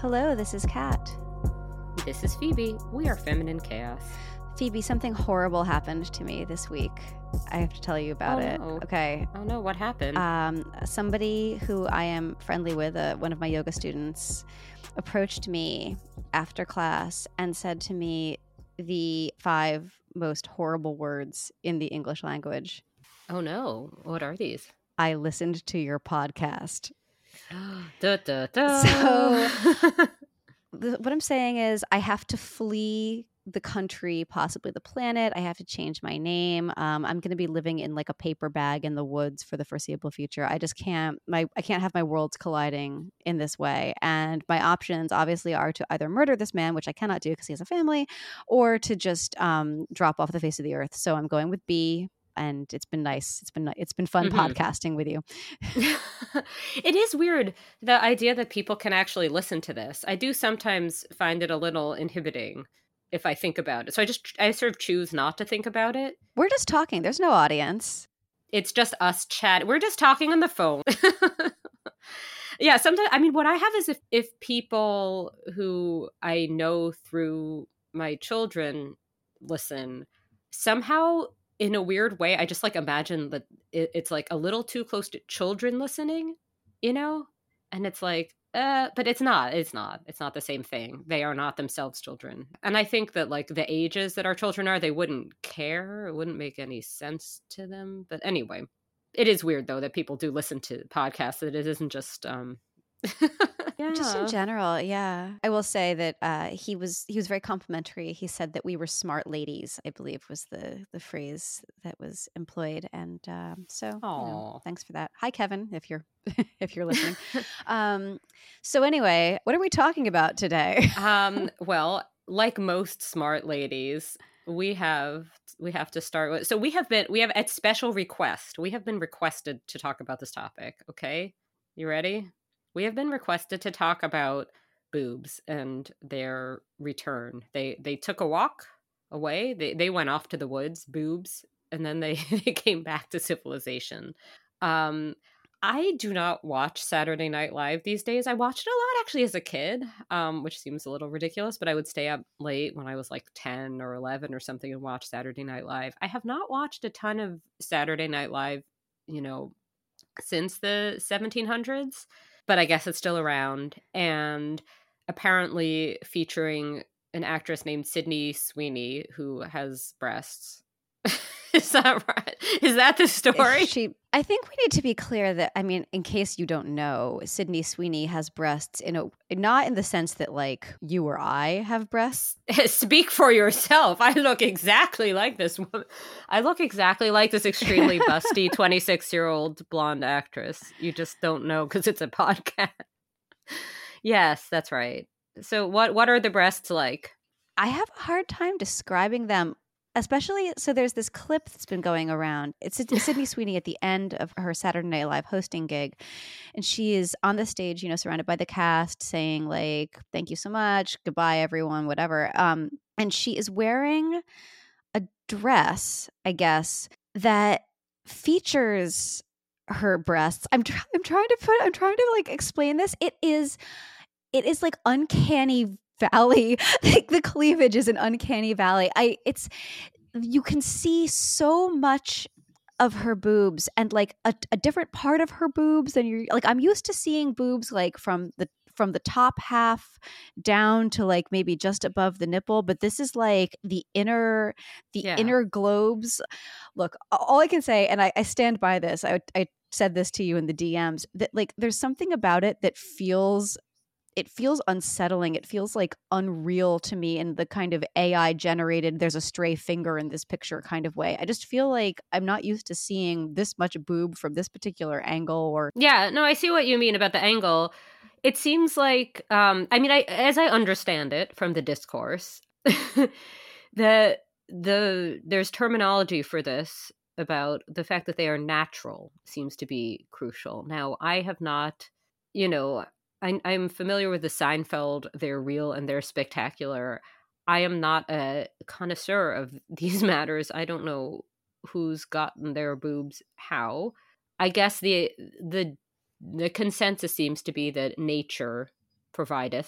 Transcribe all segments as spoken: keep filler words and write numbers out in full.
Hello, this is Kat. This is Phoebe. We are Feminine Chaos. Phoebe, something horrible happened to me this week. I have to tell you about oh, it. No. Okay. Oh no, what happened? Um, somebody who I am friendly with, uh, one of my yoga students, approached me after class and said to me the five most horrible words in the English language. Oh no, what are these? I listened to your podcast. da, da, da. So the, what I'm saying is I have to flee the country, possibly the planet. I have to change my name. Um, I'm going to be living in like a paper bag in the woods for the foreseeable future. I just can't, my, I can't have my worlds colliding in this way. And my options obviously are to either murder this man, which I cannot do because he has a family, or to just um, drop off the face of the earth. So I'm going with B. And it's been nice. It's been it's been fun mm-hmm. podcasting with you. It is weird, the idea that people can actually listen to this. I do sometimes find it a little inhibiting if I think about it. So I just I sort of choose not to think about it. We're just talking. There's no audience. It's just us chat. We're just talking on the phone. Yeah, sometimes I mean what I have is if if people who I know through my children listen, somehow in a weird way, I just like imagine that it, it's like a little too close to children listening, you know? And it's like, uh, but it's not, it's not, it's not the same thing. They are not themselves children. And I think that like the ages that our children are, they wouldn't care. It wouldn't make any sense to them. But anyway, it is weird though that people do listen to podcasts, that it isn't just, um, yeah. Just in general, yeah. I will say that uh, he was he was very complimentary. He said that we were smart ladies, I believe was the the phrase that was employed. And um, so, you know, thanks for that. Hi, Kevin, if you're if you're listening. um, so anyway, what are we talking about today? um, well, like most smart ladies, we have we have to start with. So we have been we have at special request. We have been requested to talk about this topic. Okay, you ready? We have been requested to talk about boobs and their return. They they took a walk away. They they went off to the woods, boobs, and then they, they came back to civilization. Um, I do not watch Saturday Night Live these days. I watched it a lot actually as a kid, um, which seems a little ridiculous, but I would stay up late when I was like ten or eleven or something and watch Saturday Night Live. I have not watched a ton of Saturday Night Live, you know, since the seventeen hundreds. But I guess it's still around, and apparently featuring an actress named Sydney Sweeney who has breasts. Is that right? Is that the story? She, I think we need to be clear that, I mean, in case you don't know, Sydney Sweeney has breasts in a, not in the sense that like you or I have breasts. Speak for yourself. I look exactly like this woman. I look exactly like this extremely busty twenty-six-year-old blonde actress. You just don't know because it's a podcast. Yes, that's right. So what, what are the breasts like? I have a hard time describing them. Especially, so there's this clip that's been going around. It's Sydney Sweeney at the end of her Saturday Night Live hosting gig. And she is on the stage, you know, surrounded by the cast saying like, thank you so much. Goodbye, everyone, whatever. Um, and she is wearing a dress, I guess, that features her breasts. I'm, tr- I'm trying to put, I'm trying to like explain this. It is, it is like uncanny valley. Like the cleavage is an uncanny valley. I it's you can see so much of her boobs and like a, a different part of her boobs than you're like I'm used to seeing boobs like from the from the top half down to like maybe just above the nipple, but this is like the inner the Yeah. inner globes. Look, all I can say, and I, I stand by this, I I said this to you in the D Ms, that like there's something about it that feels it feels unsettling. It feels like unreal to me in the kind of A I generated, there's a stray finger in this picture kind of way. I just feel like I'm not used to seeing this much boob from this particular angle or. Yeah, no, I see what you mean about the angle. It seems like, um, I mean, I, as I understand it from the discourse, the, the, there's terminology for this about the fact that they are natural seems to be crucial. Now, I have not, you know, I, I'm familiar with the Seinfeld, they're real and they're spectacular. I am not a connoisseur of these matters. I don't know who's gotten their boobs how. I guess the the the consensus seems to be that nature provideth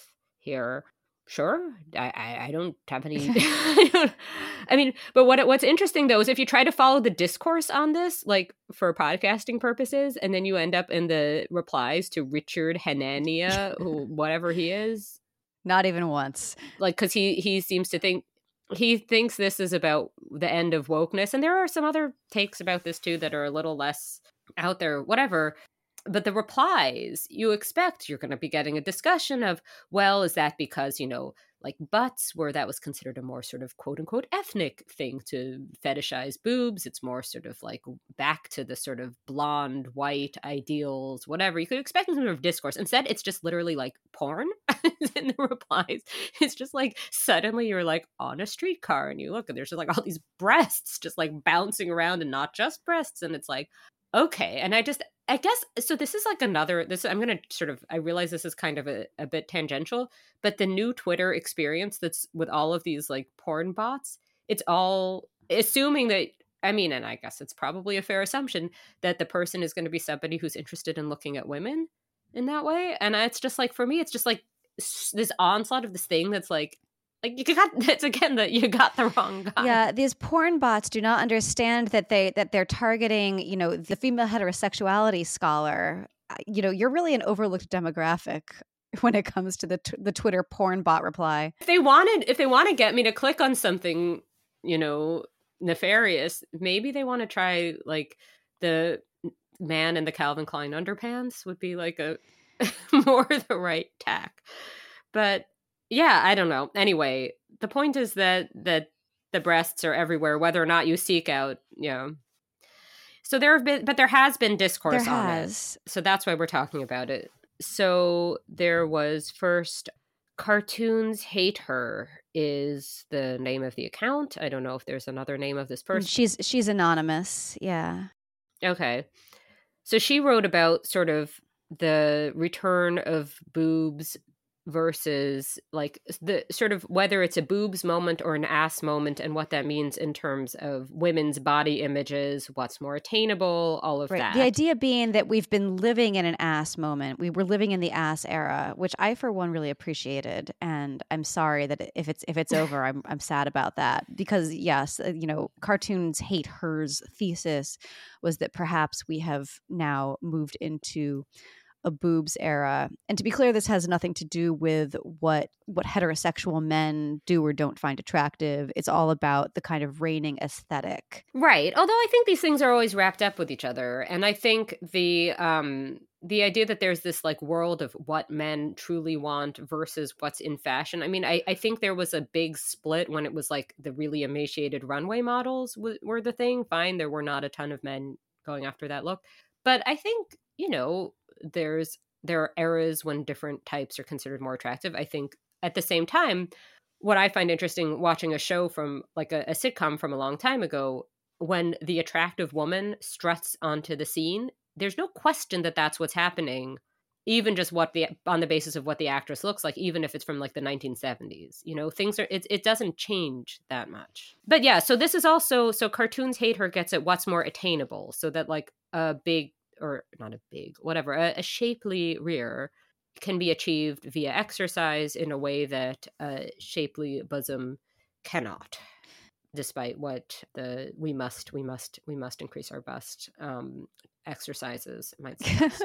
here. Sure, I, I, I don't have any. I, don't, I mean, but what what's interesting though is if you try to follow the discourse on this, like for podcasting purposes, and then you end up in the replies to Richard Hanania, who whatever he is, not even once, like because he he seems to think he thinks this is about the end of wokeness, and there are some other takes about this too that are a little less out there, whatever. But the replies, you expect you're going to be getting a discussion of, well, is that because, you know, like butts, where that was considered a more sort of quote unquote ethnic thing to fetishize boobs. It's more sort of like back to the sort of blonde, white ideals, whatever. You could expect some sort of discourse. Instead, it's just literally like porn in the replies. It's just like suddenly you're like on a streetcar and you look and there's just like all these breasts just like bouncing around and not just breasts. And it's like, okay. And I just, I guess, so this is like another, this, I'm going to sort of, I realize this is kind of a, a bit tangential, but the new Twitter experience that's with all of these like porn bots, it's all assuming that, I mean, and I guess it's probably a fair assumption that the person is going to be somebody who's interested in looking at women in that way. And it's just like, for me, it's just like this onslaught of this thing that's like, Like you got that's again that you got the wrong guy. Yeah, these porn bots do not understand that they that they're targeting, you know, the female heterosexuality scholar. You know, you're really an overlooked demographic when it comes to the t- the Twitter porn bot reply. If they wanted, if they want to get me to click on something, you know, nefarious, maybe they want to try like the man in the Calvin Klein underpants would be like a more the right tack, but. Yeah, I don't know. Anyway, the point is that that the breasts are everywhere, whether or not you seek out, you know. So there have been, but there has been discourse there on has. it. So that's why we're talking about it. So there was first, Cartoons Hate Her is the name of the account. I don't know if there's another name of this person. She's she's anonymous. Yeah. Okay. So she wrote about sort of the return of boobs versus like the sort of whether it's a boobs moment or an ass moment and what that means in terms of women's body images, what's more attainable, all of right. that. The idea being that we've been living in an ass moment. We were living in the ass era, which I for one really appreciated, and I'm sorry that if it's if it's over, I'm I'm sad about that because yes, you know, Cartoons Hate Her's thesis was that perhaps we have now moved into a boobs era. And to be clear, this has nothing to do with what what heterosexual men do or don't find attractive. It's all about the kind of reigning aesthetic. Right. Although I think these things are always wrapped up with each other. And I think the um the idea that there's this like world of what men truly want versus what's in fashion. I mean, I, I think there was a big split when it was like the really emaciated runway models w- were the thing. Fine, there were not a ton of men going after that look. But I think, you know, there's there are eras when different types are considered more attractive. I think at the same time, what I find interesting watching a show from like a, a sitcom from a long time ago, when the attractive woman struts onto the scene, there's no question that that's what's happening, even just what the on the basis of what the actress looks like, even if it's from like the nineteen seventies. You know, things are it, it doesn't change that much. But yeah, so this is also so Cartoons Hate Her gets at what's more attainable, so that like a big or not a big, whatever, a, a shapely rear can be achieved via exercise in a way that a shapely bosom cannot, despite what the we must, we must, we must increase our bust um, exercises might suggest.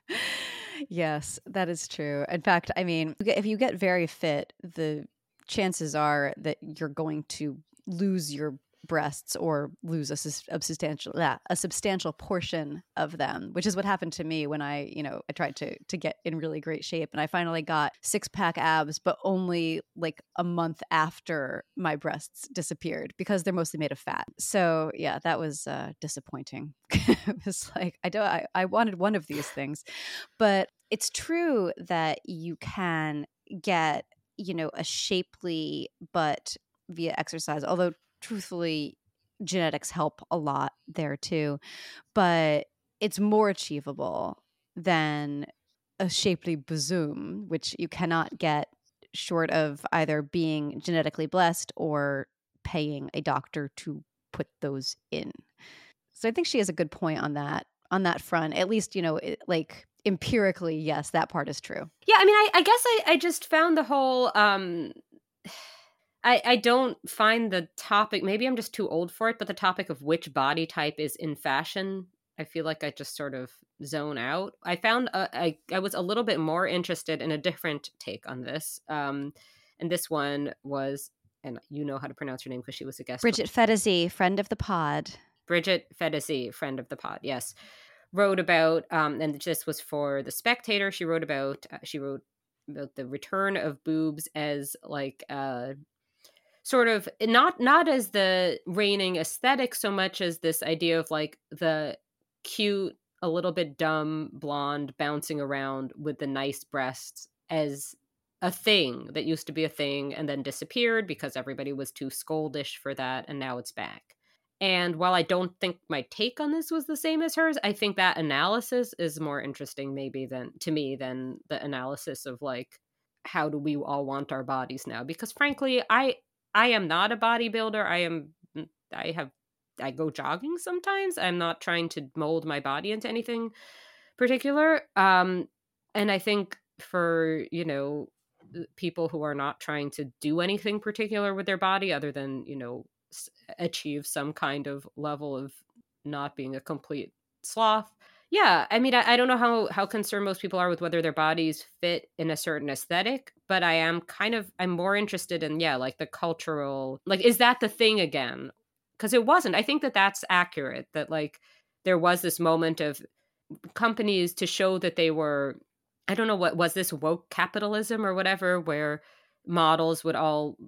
Yes, that is true. In fact, I mean, if you get very fit, the chances are that you're going to lose your breasts or lose a, a substantial yeah, a substantial portion of them, which is what happened to me when I, you know, I tried to to get in really great shape and I finally got six pack abs, but only like a month after my breasts disappeared because they're mostly made of fat. So yeah, that was uh, disappointing. It was like I don't I, I wanted one of these things, but it's true that you can get, you know, a shapely butt via exercise, although truthfully, genetics help a lot there too, but it's more achievable than a shapely bosom, which you cannot get short of either being genetically blessed or paying a doctor to put those in. So I think she has a good point on that, on that front. At least, you know, it, like empirically, yes, that part is true. Yeah, I mean, I, I guess I, I just found the whole um I, I don't find the topic, maybe I'm just too old for it, but the topic of which body type is in fashion, I feel like I just sort of zone out. I found uh, I, I was a little bit more interested in a different take on this. Um, and this one was, and you know how to pronounce her name because she was a guest. Bridget Fedesi, friend of the pod. Bridget Fedesi, friend of the pod, yes. Wrote about, um, and this was for The Spectator, she wrote about, uh, she wrote about the return of boobs as like, uh, sort of not not as the reigning aesthetic so much as this idea of like the cute, a little bit dumb blonde bouncing around with the nice breasts as a thing that used to be a thing and then disappeared because everybody was too scoldish for that, and now it's back. And while I don't think my take on this was the same as hers, I think that analysis is more interesting maybe than to me than the analysis of like, how do we all want our bodies now? Because frankly, I I am not a bodybuilder. I am I have I go jogging sometimes. I'm not trying to mold my body into anything particular. Um and I think for, you know, people who are not trying to do anything particular with their body other than, you know, achieve some kind of level of not being a complete sloth. Yeah, I mean, I, I don't know how how concerned most people are with whether their bodies fit in a certain aesthetic, but I am kind of I'm more interested in yeah, like the cultural, like is that the thing again? Because it wasn't. I think that that's accurate. That like there was this moment of companies to show that they were, I don't know what was this woke capitalism or whatever, where models would all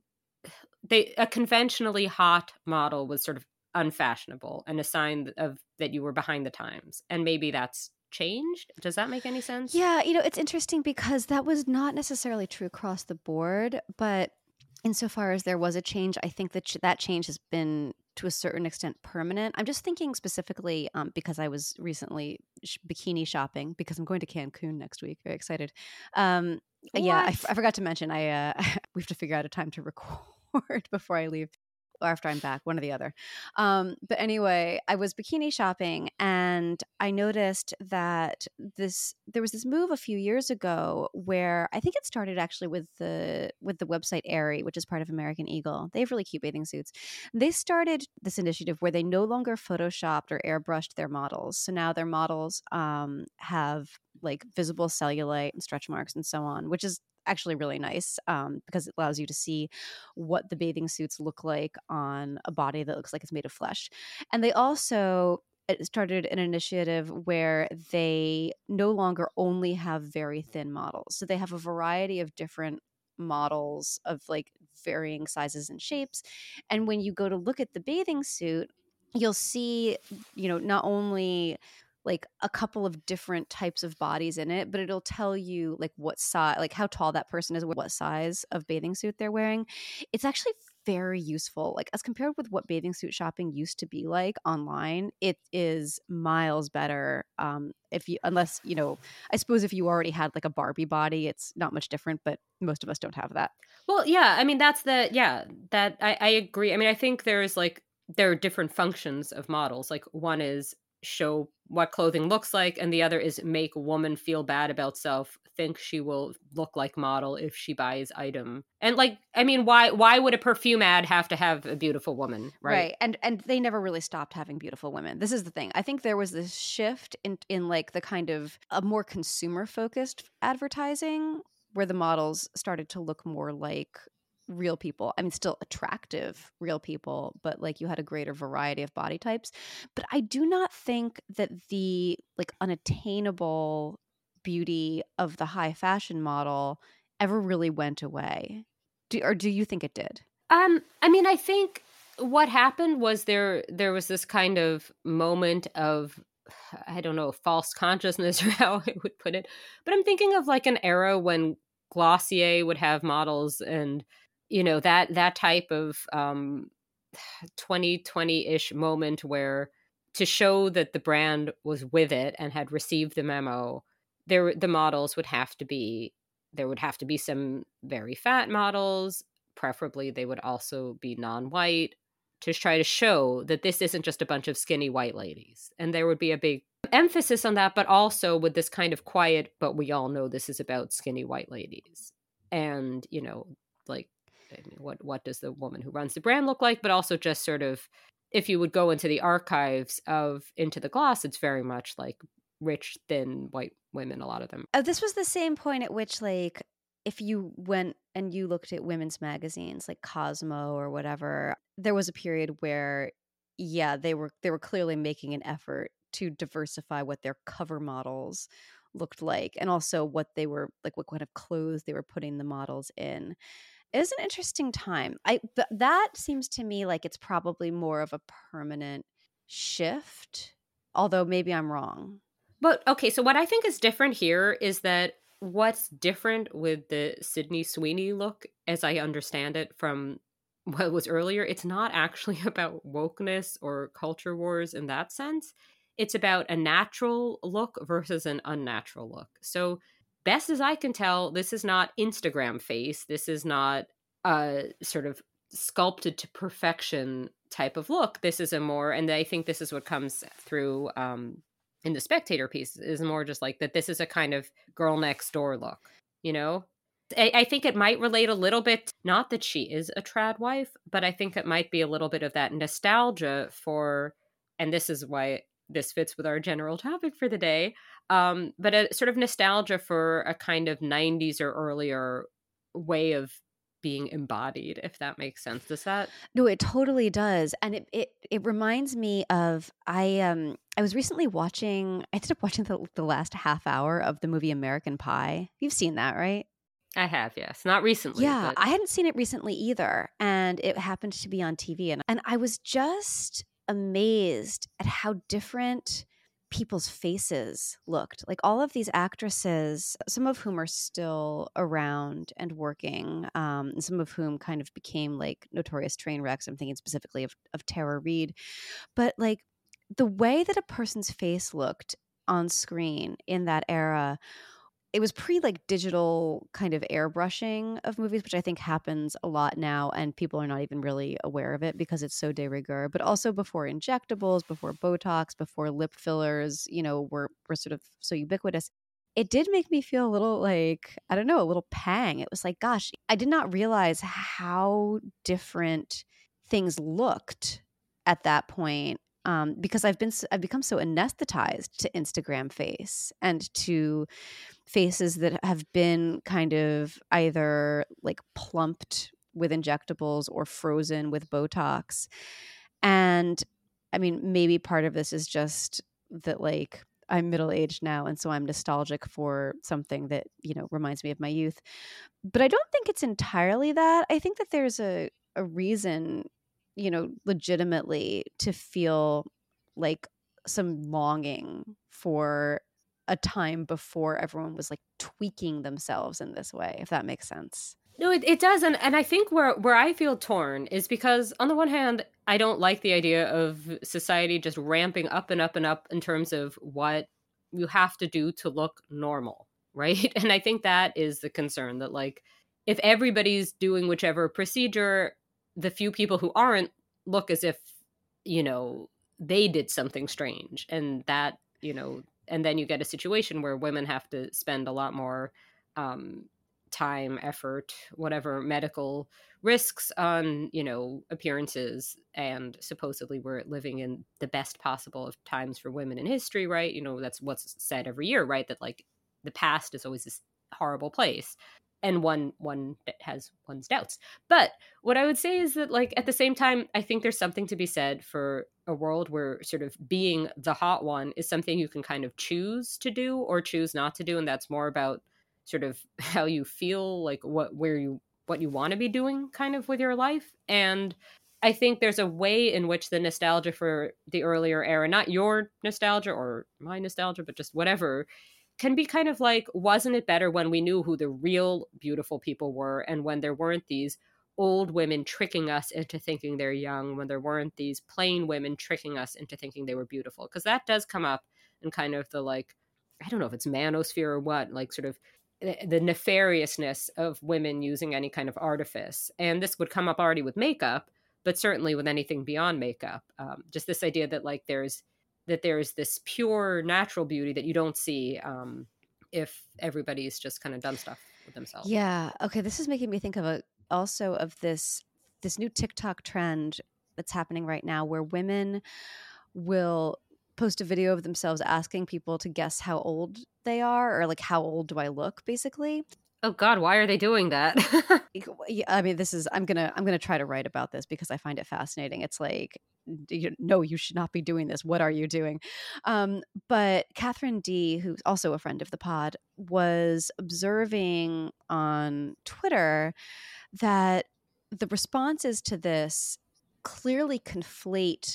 they a conventionally hot model was sort of unfashionable and a sign of that you were behind the times, and maybe that's changed. Does that make any sense? Yeah, you know, it's interesting because that was not necessarily true across the board, but insofar as there was a change, I think that ch- that change has been to a certain extent permanent. I'm just thinking specifically um, because I was recently sh- bikini shopping because I'm going to Cancun next week. Very excited. Um, yeah, I, f- I forgot to mention I uh, we have to figure out a time to record before I leave. Or after I'm back, one or the other. Um, but anyway, I was bikini shopping and I noticed that this there was this move a few years ago where I think it started actually with the with the website Aerie, which is part of American Eagle. They have really cute bathing suits. They started this initiative where they no longer photoshopped or airbrushed their models. So now their models um, have like visible cellulite and stretch marks and so on, which is actually really nice um, because it allows you to see what the bathing suits look like on a body that looks like it's made of flesh. And they also started an initiative where they no longer only have very thin models. So they have a variety of different models of like varying sizes and shapes. And when you go to look at the bathing suit, you'll see, you know, not only like a couple of different types of bodies in it, but it'll tell you like what size, like how tall that person is, what size of bathing suit they're wearing. It's actually very useful. Like as compared with what bathing suit shopping used to be like online, it is miles better. Um, if you, unless, you know, I suppose if you already had like a Barbie body, it's not much different, but most of us don't have that. Well, yeah, I mean, that's the, yeah, that I, I agree. I mean, I think there's like, there are different functions of models. Like one is show what clothing looks like, and the other is make a woman feel bad about self, think she will look like model if she buys item. And like, I mean, why why would a perfume ad have to have a beautiful woman, right? Right. And and they never really stopped having beautiful women. This is the thing. I think there was this shift in in like the kind of a more consumer focused advertising where the models started to look more like real people. I mean, still attractive real people, but like you had a greater variety of body types. But I do not think that the like unattainable beauty of the high fashion model ever really went away. Do, or do you think it did? Um, I mean, I think what happened was there there was this kind of moment of, I don't know, false consciousness or how I would put it. But I'm thinking of like an era when Glossier would have models and, you know, that that type of um twenty twenty-ish moment where to show that the brand was with it and had received the memo, there the models would have to be there would have to be some very fat models. Preferably, they would also be non-white to try to show that this isn't just a bunch of skinny white ladies. And there would be a big emphasis on that, but also with this kind of quiet, but we all know this is about skinny white ladies. And, you know, like, I mean, what, what does the woman who runs the brand look like? But also just sort of, if you would go into the archives of Into the Glass, it's very much like rich, thin white women, a lot of them. Oh, this was the same point at which, like, if you went and you looked at women's magazines like Cosmo or whatever, there was a period where, yeah, they were they were clearly making an effort to diversify what their cover models looked like, and also what they were like, what kind of clothes they were putting the models in. It was an interesting time. I th- that seems to me like it's probably more of a permanent shift, although maybe I'm wrong. But okay, so what I think is different here is that what's different with the Sydney Sweeney look, as I understand it from what was earlier, it's not actually about wokeness or culture wars in that sense. It's about a natural look versus an unnatural look. So best as I can tell, this is not Instagram face. This is not a sort of sculpted to perfection type of look. This is a more, and I think this is what comes through um, in the Spectator piece, is more just like that this is a kind of girl next door look, you know? I, I think it might relate a little bit, not that she is a trad wife, but I think it might be a little bit of that nostalgia for, and this is why this fits with our general topic for the day, um, but a sort of nostalgia for a kind of nineties or earlier way of being embodied, if that makes sense. Does that? No, it totally does. And it it, it reminds me of, I um I was recently watching, I ended up watching the, the last half hour of the movie American Pie. You've seen that, right? I have, yes. Not recently. Yeah, but... I hadn't seen it recently either. And it happened to be on T V. And, and I was just amazed at how different people's faces looked. Like all of these actresses, some of whom are still around and working, um, and some of whom kind of became like notorious train wrecks. I'm thinking specifically of, of Tara Reid. But like the way that a person's face looked on screen in that era, it was pre like digital kind of airbrushing of movies, which I think happens a lot now, and people are not even really aware of it because it's so de rigueur. But also before injectables, before Botox, before lip fillers, you know, were were sort of so ubiquitous. It did make me feel a little like, I don't know, a little pang. It was like, gosh, I did not realize how different things looked at that point. Um, because I've been, I've become so anesthetized to Instagram face and to faces that have been kind of either like plumped with injectables or frozen with Botox. And I mean, maybe part of this is just that like I'm middle-aged now, and so I'm nostalgic for something that, you know, reminds me of my youth. But I don't think it's entirely that. I think that there's a, a reason, you know, legitimately to feel like some longing for a time before everyone was like tweaking themselves in this way, if that makes sense. No, it, it does. And, and I think where, where I feel torn is because on the one hand, I don't like the idea of society just ramping up and up and up in terms of what you have to do to look normal, right? And I think that is the concern, that like, if everybody's doing whichever procedure, the few people who aren't look as if, you know, they did something strange. And that, you know, and then you get a situation where women have to spend a lot more um, time, effort, whatever medical risks on, you know, appearances. And supposedly we're living in the best possible of times for women in history, right? You know, that's what's said every year, right? That like the past is always this horrible place. And one one has one's doubts. But what I would say is that, like, at the same time, I think there's something to be said for a world where sort of being the hot one is something you can kind of choose to do or choose not to do. And that's more about sort of how you feel, like what, where you, what you want to be doing kind of with your life. And I think there's a way in which the nostalgia for the earlier era, not your nostalgia or my nostalgia, but just whatever, can be kind of like, wasn't it better when we knew who the real beautiful people were, and when there weren't these old women tricking us into thinking they're young, when there weren't these plain women tricking us into thinking they were beautiful? Because that does come up in kind of the, like, I don't know if it's manosphere or what, like sort of the nefariousness of women using any kind of artifice. And this would come up already with makeup, but certainly with anything beyond makeup. Um, just this idea that like there's that there's this pure natural beauty that you don't see um, if everybody's just kind of done stuff with themselves. Yeah. Okay. This is making me think of a also of this this new TikTok trend that's happening right now where women will post a video of themselves asking people to guess how old they are, or like, how old do I look, basically. Oh God, why are they doing that? Yeah, I mean, this is I'm gonna I'm gonna try to write about this because I find it fascinating. It's like, you, no, you should not be doing this. What are you doing? Um, but Catherine D, who's also a friend of the pod, was observing on Twitter that the responses to this clearly conflate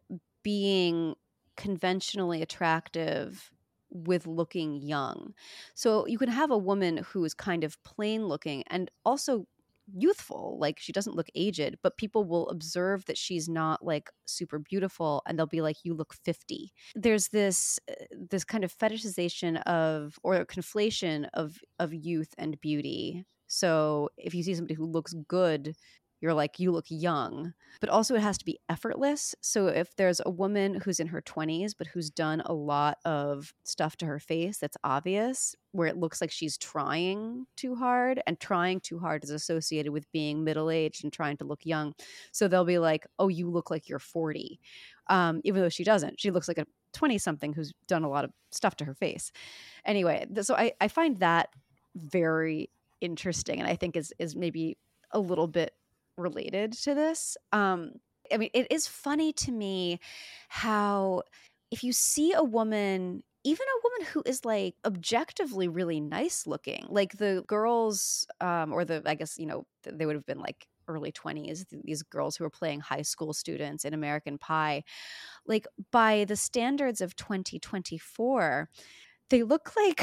being conventionally attractive with looking young. So you can have a woman who is kind of plain looking and also youthful, like she doesn't look aged, but people will observe that she's not like super beautiful and they'll be like, you look fifty. There's this uh, this kind of fetishization of, or conflation of of youth and beauty. So if you see somebody who looks good, you're like, you look young. But also it has to be effortless. So if there's a woman who's in her twenties but who's done a lot of stuff to her face that's obvious, where it looks like she's trying too hard, and trying too hard is associated with being middle-aged and trying to look young. So they'll be like, oh, you look like you're forty. Um, even though she doesn't. She looks like a twenty-something who's done a lot of stuff to her face. Anyway, th- so I, I find that very interesting, and I think is is maybe a little bit related to this. Um, I mean, it is funny to me how if you see a woman, even a woman who is like objectively really nice looking, like the girls, um, or the, I guess, you know, they would have been like early twenties, these girls who were playing high school students in American Pie, like by the standards of twenty twenty-four, they look like,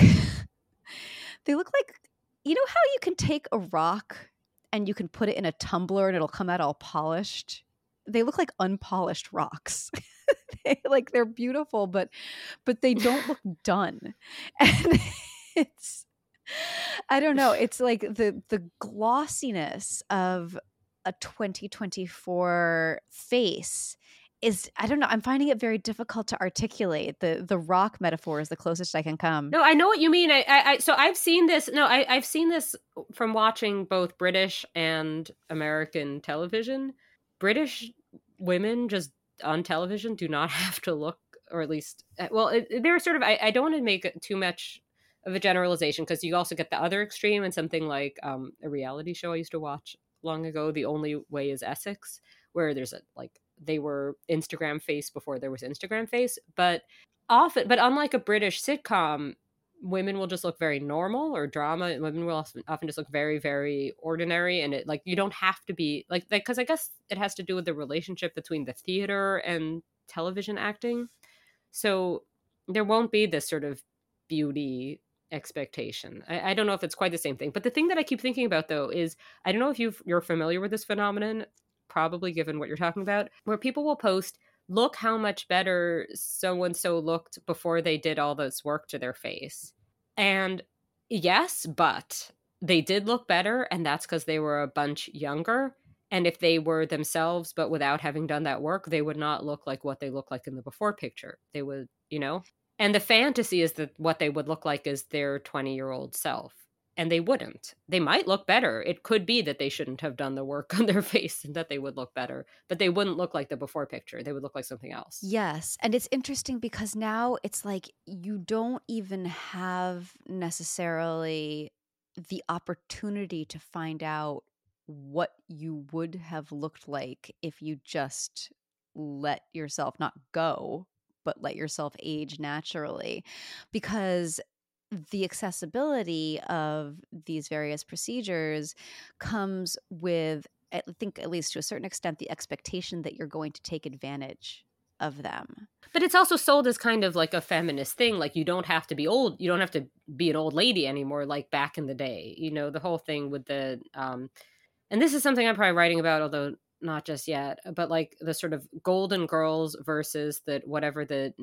they look like, you know how you can take a rock and you can put it in a tumbler and it'll come out all polished? They look like unpolished rocks. they, like they're beautiful, but but they don't look done. And it's, I don't know. It's like the the glossiness of a twenty twenty-four face is, I don't know. I'm finding it very difficult to articulate. The the rock metaphor is the closest I can come. No, I know what you mean. I, I, I so I've seen this. No, I, I've seen this from watching both British and American television. British women just on television do not have to look, or at least, well, it, they're sort of. I, I don't want to make it too much of a generalization because you also get the other extreme and something like um, a reality show I used to watch long ago. The Only Way is Essex, where there's a like they were Instagram face before there was Instagram face, but often, but unlike a British sitcom, women will just look very normal, or drama, and women will often, often just look very, very ordinary. And it, like, you don't have to be like, because I guess it has to do with the relationship between the theater and television acting. So there won't be this sort of beauty expectation. I, I don't know if it's quite the same thing. But the thing that I keep thinking about, though, is I don't know if you've, you're familiar with this phenomenon, probably given what you're talking about, where people will post, look how much better so-and-so looked before they did all this work to their face. And yes, but they did look better, and that's because they were a bunch younger. And if they were themselves, but without having done that work, they would not look like what they look like in the before picture. They would, you know? And the fantasy is that what they would look like is their twenty-year-old self. And they wouldn't. They might look better. It could be that they shouldn't have done the work on their face and that they would look better, but they wouldn't look like the before picture. They would look like something else. Yes. And it's interesting because now it's like you don't even have necessarily the opportunity to find out what you would have looked like if you just let yourself not go, but let yourself age naturally. Because the accessibility of these various procedures comes with, I think, at least to a certain extent, the expectation that you're going to take advantage of them. But it's also sold as kind of like a feminist thing. Like, you don't have to be old. You don't have to be an old lady anymore, like back in the day. You know, the whole thing with the, um, and this is something I'm probably writing about, although not just yet, but like the sort of Golden Girls versus the, whatever the,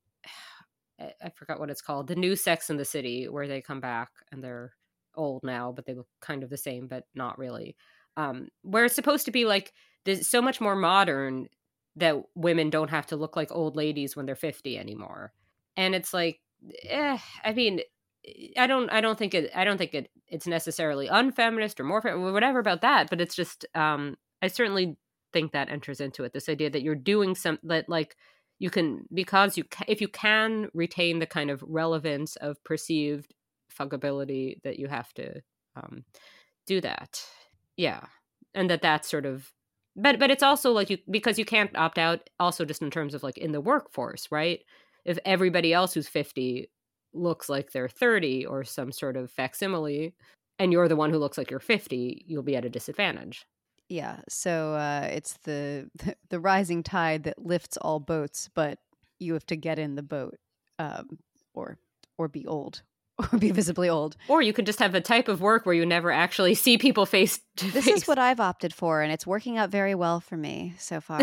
I forgot what it's called, the new Sex and the City, where they come back and they're old now, but they look kind of the same, but not really. Um, where it's supposed to be like, there's so much more modern. that women don't have to look like old ladies when they're fifty anymore. And it's like, eh, I mean, I don't, I don't think it, I don't think it, it's necessarily unfeminist or more, whatever about that. But it's just, um, I certainly think that enters into it. This idea that you're doing some, that like you can, because you, ca- if you can retain the kind of relevance of perceived fuckability, that you have to um, do that. Yeah. And that that's sort of, but, but it's also like you, because you can't opt out also just in terms of like in the workforce, right? If everybody else who's fifty looks like they're thirty or some sort of facsimile, and you're the one who looks like you're fifty, you'll be at a disadvantage. Yeah. So uh, it's the, the the rising tide that lifts all boats, but you have to get in the boat, um, or or be old, or be visibly old. Or you could just have a type of work where you never actually see people face to face. This is what I've opted for, and it's working out very well for me so far.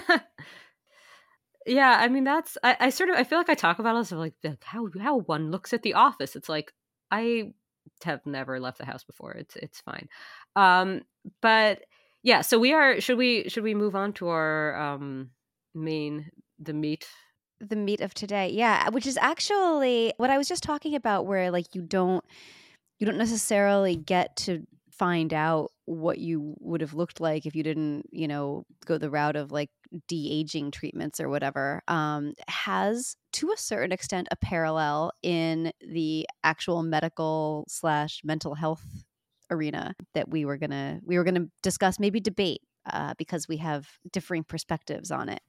Yeah, I mean, that's, I, I sort of, I feel like I talk about it, so like, like how how one looks at the office. It's like, I have never left the house before. It's it's fine. Um, but yeah, so we are, should we, should we move on to our um, main, the meat? The meat of today. Yeah, which is actually what I was just talking about, where like you don't, you don't necessarily get to find out what you would have looked like if you didn't, you know, go the route of like de-aging treatments or whatever, um, has to a certain extent a parallel in the actual medical slash mental health arena that we were gonna we were gonna discuss, maybe debate, uh, because we have differing perspectives on it.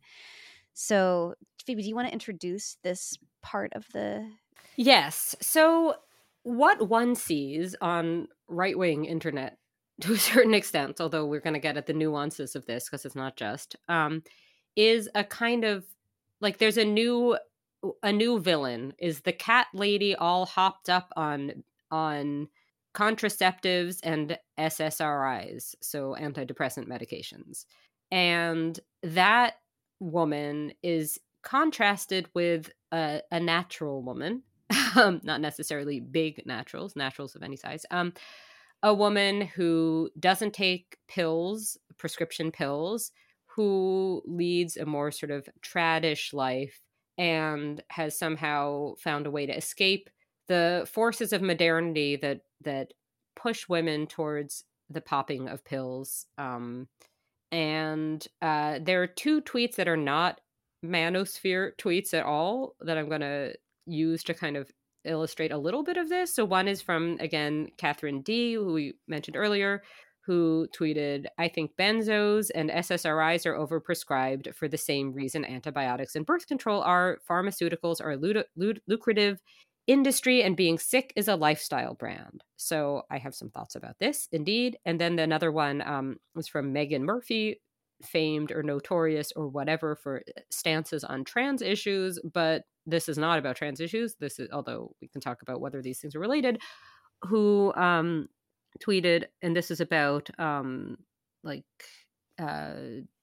So, Phoebe, do you want to introduce this part of the? Yes. So what one sees on right-wing internet, to a certain extent, although we're going to get at the nuances of this because it's not just, um, is a kind of like there's a new a new villain. Is the cat lady all hopped up on on contraceptives and S S R Is, so antidepressant medications, and that woman is contrasted with a, a natural woman. Um, not necessarily big naturals, naturals of any size. Um, a woman who doesn't take pills, prescription pills, who leads a more sort of tradish life and has somehow found a way to escape the forces of modernity that that push women towards the popping of pills. Um, and uh, there are two tweets that are not manosphere tweets at all that I'm going to use to kind of illustrate a little bit of this. So one is from, again, Catherine D, who we mentioned earlier, who tweeted, "I think benzos and S S R Is are overprescribed for the same reason antibiotics and birth control are. Pharmaceuticals are a lud- lud- lucrative industry and being sick is a lifestyle brand." So I have some thoughts about this, indeed. And then another one um, was from Megan Murphy, famed or notorious or whatever for stances on trans issues, but this is not about trans issues. This is, although we can talk about whether these things are related, who um, tweeted, and this is about um, like uh,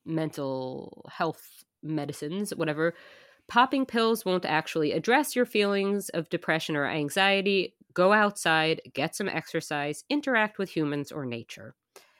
mental health medicines, whatever. "Popping pills won't actually address your feelings of depression or anxiety. Go outside, get some exercise, interact with humans or nature."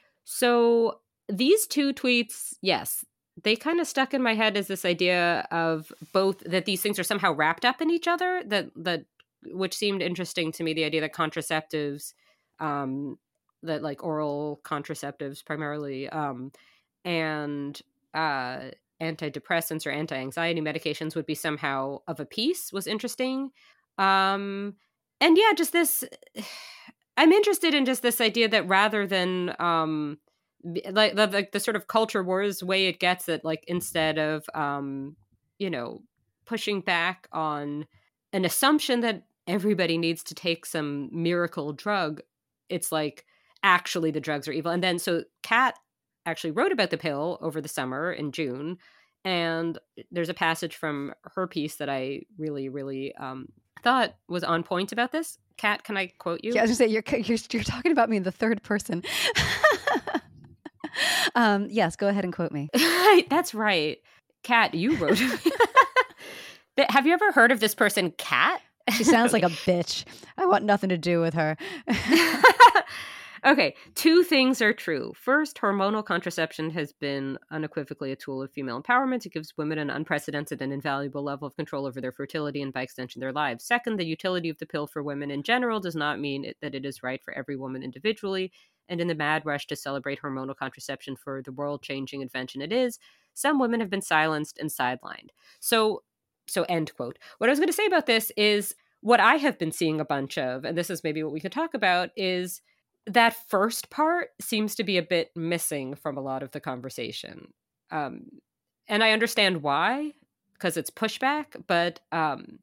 So these two tweets, yes, they kind of stuck in my head as this idea of both that these things are somehow wrapped up in each other, that that which seemed interesting to me, the idea that contraceptives, um, that like oral contraceptives primarily, um, and uh, antidepressants or anti-anxiety medications would be somehow of a piece was interesting. Um, and yeah, just this, I'm interested in just this idea that rather than, um, like the, like the sort of culture wars way it gets, that like instead of um you know pushing back on an assumption that everybody needs to take some miracle drug, it's like actually the drugs are evil. And then so Kat actually wrote about the pill over the summer in June, and there's a passage from her piece that I really really um thought was on point about this. Kat, can I quote you? Yeah, I was gonna say you're you're, you're talking about me in the third person. Um, yes, go ahead and quote me. That's right. Kat, you wrote it. Have you ever heard of this person, Kat? She sounds like a bitch. I want nothing to do with her. Okay, two things are true. First, hormonal contraception has been unequivocally a tool of female empowerment. It gives women an unprecedented and invaluable level of control over their fertility and, by extension, their lives. Second, the utility of the pill for women in general does not mean it, that it is right for every woman individually. And in the mad rush to celebrate hormonal contraception for the world-changing invention it is, some women have been silenced and sidelined. So, so end quote. What I was going to say about this is what I have been seeing a bunch of, and this is maybe what we could talk about, is that first part seems to be a bit missing from a lot of the conversation. Um, and I understand why, because it's pushback, but um,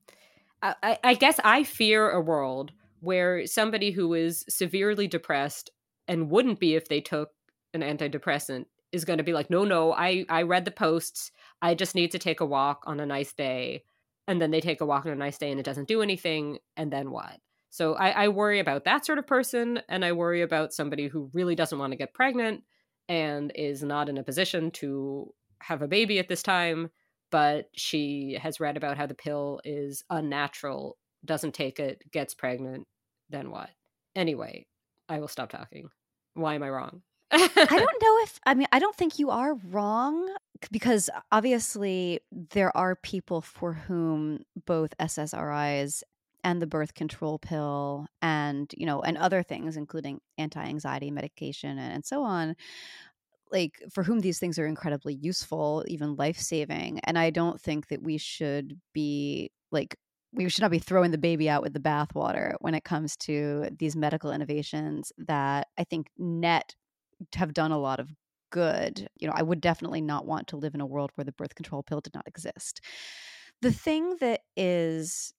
I, I guess I fear a world where somebody who is severely depressed and wouldn't be if they took an antidepressant is going to be like, no, no, I, I read the posts. I just need to take a walk on a nice day. And then they take a walk on a nice day and it doesn't do anything. And then what? So I, I worry about that sort of person, and I worry about somebody who really doesn't want to get pregnant and is not in a position to have a baby at this time, but she has read about how the pill is unnatural, doesn't take it, gets pregnant, then what? Anyway, I will stop talking. Why am I wrong? I don't know if, I mean, I don't think you are wrong, because obviously there are people for whom both S S R Is and the birth control pill and, you know, and other things, including anti-anxiety medication and, and so on, like for whom these things are incredibly useful, even life-saving. And I don't think that we should be like, we should not be throwing the baby out with the bathwater when it comes to these medical innovations that I think net have done a lot of good. You know, I would definitely not want to live in a world where the birth control pill did not exist. The thing that is,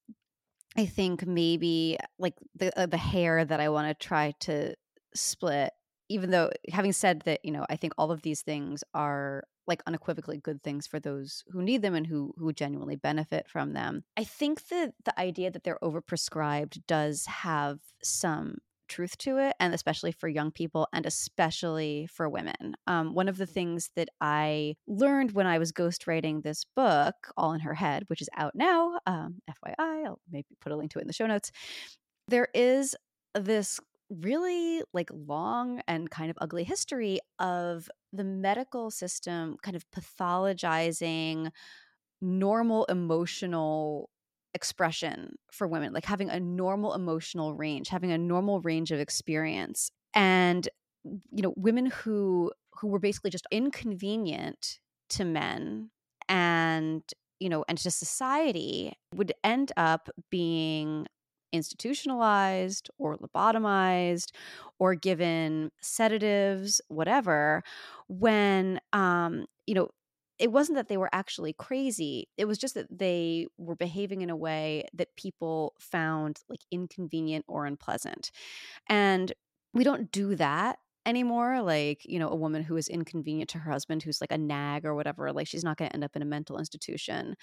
I think, maybe like the uh, the hair that I want to try to split, even though having said that, you know, I think all of these things are like unequivocally good things for those who need them and who who genuinely benefit from them. I think that the idea that they're overprescribed does have some truth to it, and especially for young people and especially for women. Um, one of the things that I learned when I was ghostwriting this book, All in Her Head, which is out now, um, F Y I, I'll maybe put a link to it in the show notes. There is this really like long and kind of ugly history of the medical system kind of pathologizing normal emotional expression for women, like having a normal emotional range, having a normal range of experience. And, you know, women who who were basically just inconvenient to men and, you know, and to society would end up being institutionalized or lobotomized or given sedatives, whatever, when, um, you know, it wasn't that they were actually crazy. It was just that they were behaving in a way that people found like inconvenient or unpleasant. And we don't do that anymore. Like, you know, a woman who is inconvenient to her husband, who's like a nag or whatever, like she's not going to end up in a mental institution.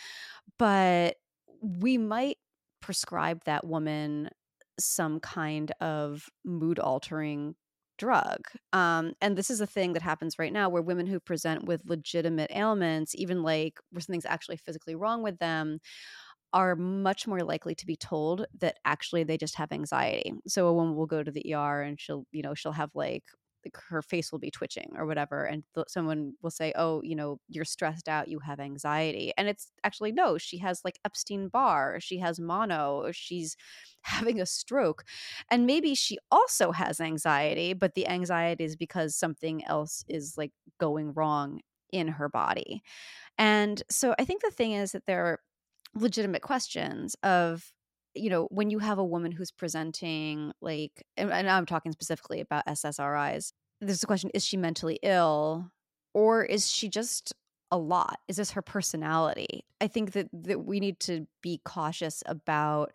But we might prescribe that woman some kind of mood altering drug. Um, and this is a thing that happens right now where women who present with legitimate ailments, even like where something's actually physically wrong with them, are much more likely to be told that actually they just have anxiety. So a woman will go to the E R and she'll, you know, she'll have like, like her face will be twitching or whatever. And th- someone will say, oh, you know, you're stressed out, you have anxiety. And it's actually, no, she has like Epstein-Barr, she has mono, or she's having a stroke. And maybe she also has anxiety, but the anxiety is because something else is like going wrong in her body. And so I think the thing is that there are legitimate questions of, you know, when you have a woman who's presenting like, and, and I'm talking specifically about S S R Is, there's the question, is she mentally ill or is she just a lot? Is this her personality? I think that, that we need to be cautious about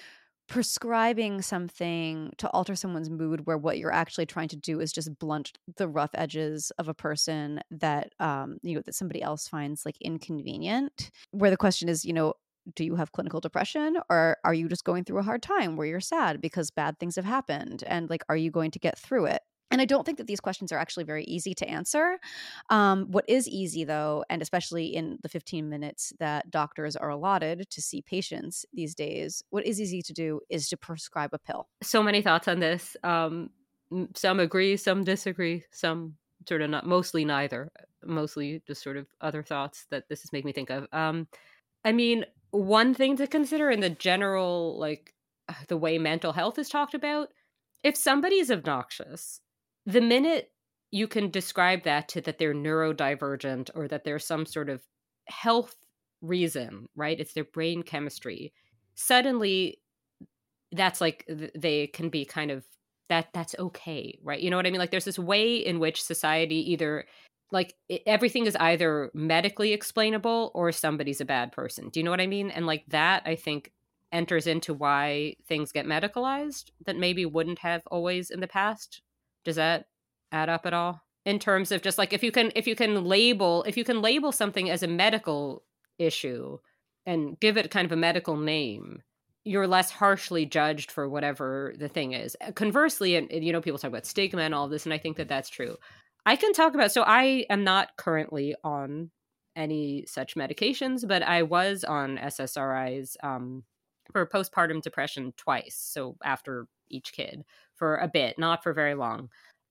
prescribing something to alter someone's mood where what you're actually trying to do is just blunt the rough edges of a person that um you know that somebody else finds like inconvenient, where the question is, you know, do you have clinical depression or are you just going through a hard time where you're sad because bad things have happened, and like are you going to get through it? And I don't think that these questions are actually very easy to answer. Um, what is easy, though, and especially in the fifteen minutes that doctors are allotted to see patients these days, what is easy to do is to prescribe a pill. So many thoughts on this. Um, some agree, some disagree, some sort of not, mostly neither, mostly just sort of other thoughts that this is making me think of. Um, I mean, one thing to consider in the general, like the way mental health is talked about, if somebody is obnoxious, the minute you can describe that to that they're neurodivergent or that there's some sort of health reason, right? It's their brain chemistry. Suddenly, that's like they can be kind of that that's okay, right? You know what I mean? Like there's this way in which society either like it, everything is either medically explainable or somebody's a bad person. Do you know what I mean? And like that, I think enters into why things get medicalized that maybe wouldn't have always in the past. Does that add up at all? In terms of just like if you can if you can label if you can label something as a medical issue and give it kind of a medical name, you're less harshly judged for whatever the thing is. Conversely, and you know, people talk about stigma and all of this, and I think that that's true. I can talk about, so I am not currently on any such medications, but I was on S S R Is um, for postpartum depression twice. So after each kid for a bit, not for very long.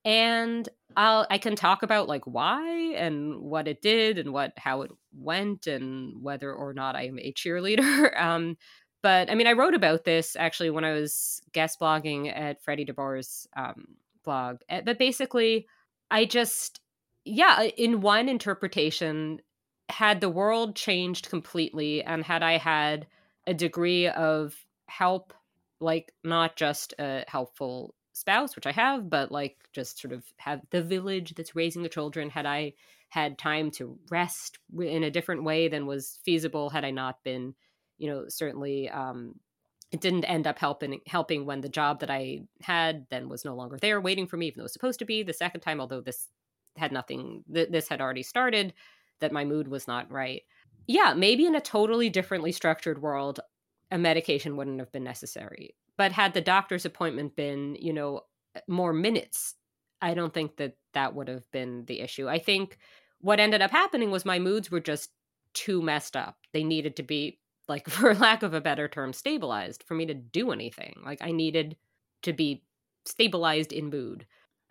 And I'll, I can talk about like why and what it did and what, how it went and whether or not I am a cheerleader. um, But I mean, I wrote about this actually when I was guest blogging at Freddie DeBoer's um, blog. But basically, I just, yeah, in one interpretation, had the world changed completely and had I had a degree of help, like not just a helpful spouse, which I have, but like just sort of have the village that's raising the children, had I had time to rest in a different way than was feasible, had I not been, you know, certainly um, it didn't end up helping helping when the job that I had then was no longer there waiting for me, even though it was supposed to be the second time, although this had nothing, th- this had already started, that my mood was not right. Yeah, maybe in a totally differently structured world, a medication wouldn't have been necessary. But had the doctor's appointment been, you know, more minutes, I don't think that that would have been the issue. I think what ended up happening was my moods were just too messed up. They needed to be, like, for lack of a better term, stabilized for me to do anything. Like, I needed to be stabilized in mood.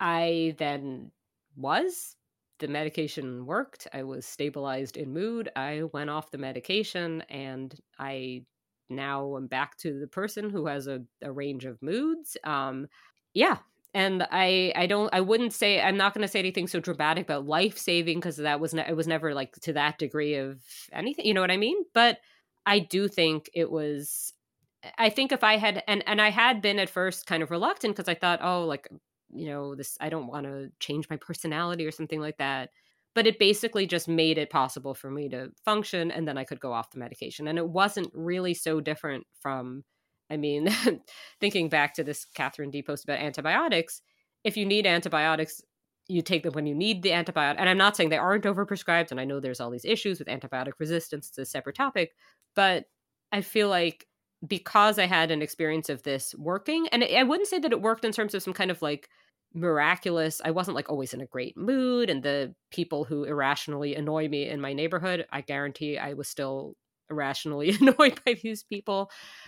I then was. The medication worked. I was stabilized in mood. I went off the medication, and I now am back to the person who has a, a range of moods. Um, yeah. And I, I don't, I wouldn't say, I'm not going to say anything so dramatic about life saving, because that was, ne- it was never like to that degree of anything, you know what I mean? But I do think it was, I think if I had, and, and I had been at first kind of reluctant because I thought, oh, like, you know, this, I don't want to change my personality or something like that. But it basically just made it possible for me to function, and then I could go off the medication. And it wasn't really so different from, I mean, thinking back to this Catherine D post about antibiotics, if you need antibiotics, you take them when you need the antibiotic. And I'm not saying they aren't overprescribed, and I know there's all these issues with antibiotic resistance. It's a separate topic. But I feel like because I had an experience of this working, and I wouldn't say that it worked in terms of some kind of like miraculous, I wasn't like always in a great mood, and the people who irrationally annoy me in my neighborhood, I guarantee I was still irrationally annoyed by these people.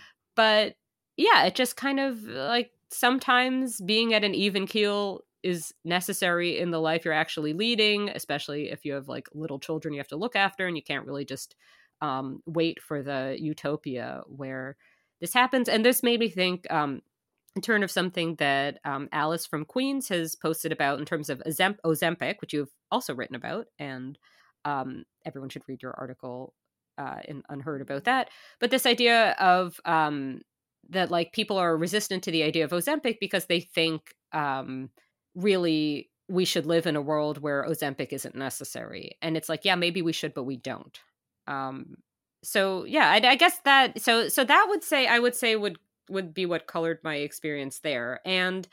But yeah, it just kind of like sometimes being at an even keel is necessary in the life you're actually leading, especially if you have like little children you have to look after, and you can't really just um, wait for the utopia where this happens. And this made me think um, in terms of something that um, Alice from Queens has posted about in terms of Ozemp- Ozempic, which you've also written about, and um, everyone should read your article uh, in Unheard about that. But this idea of um, that like people are resistant to the idea of Ozempic because they think um, really we should live in a world where Ozempic isn't necessary. And it's like, yeah, maybe we should, but we don't. Um, so yeah, I, I guess that, so, so that would say, I would say would, would be what colored my experience there. And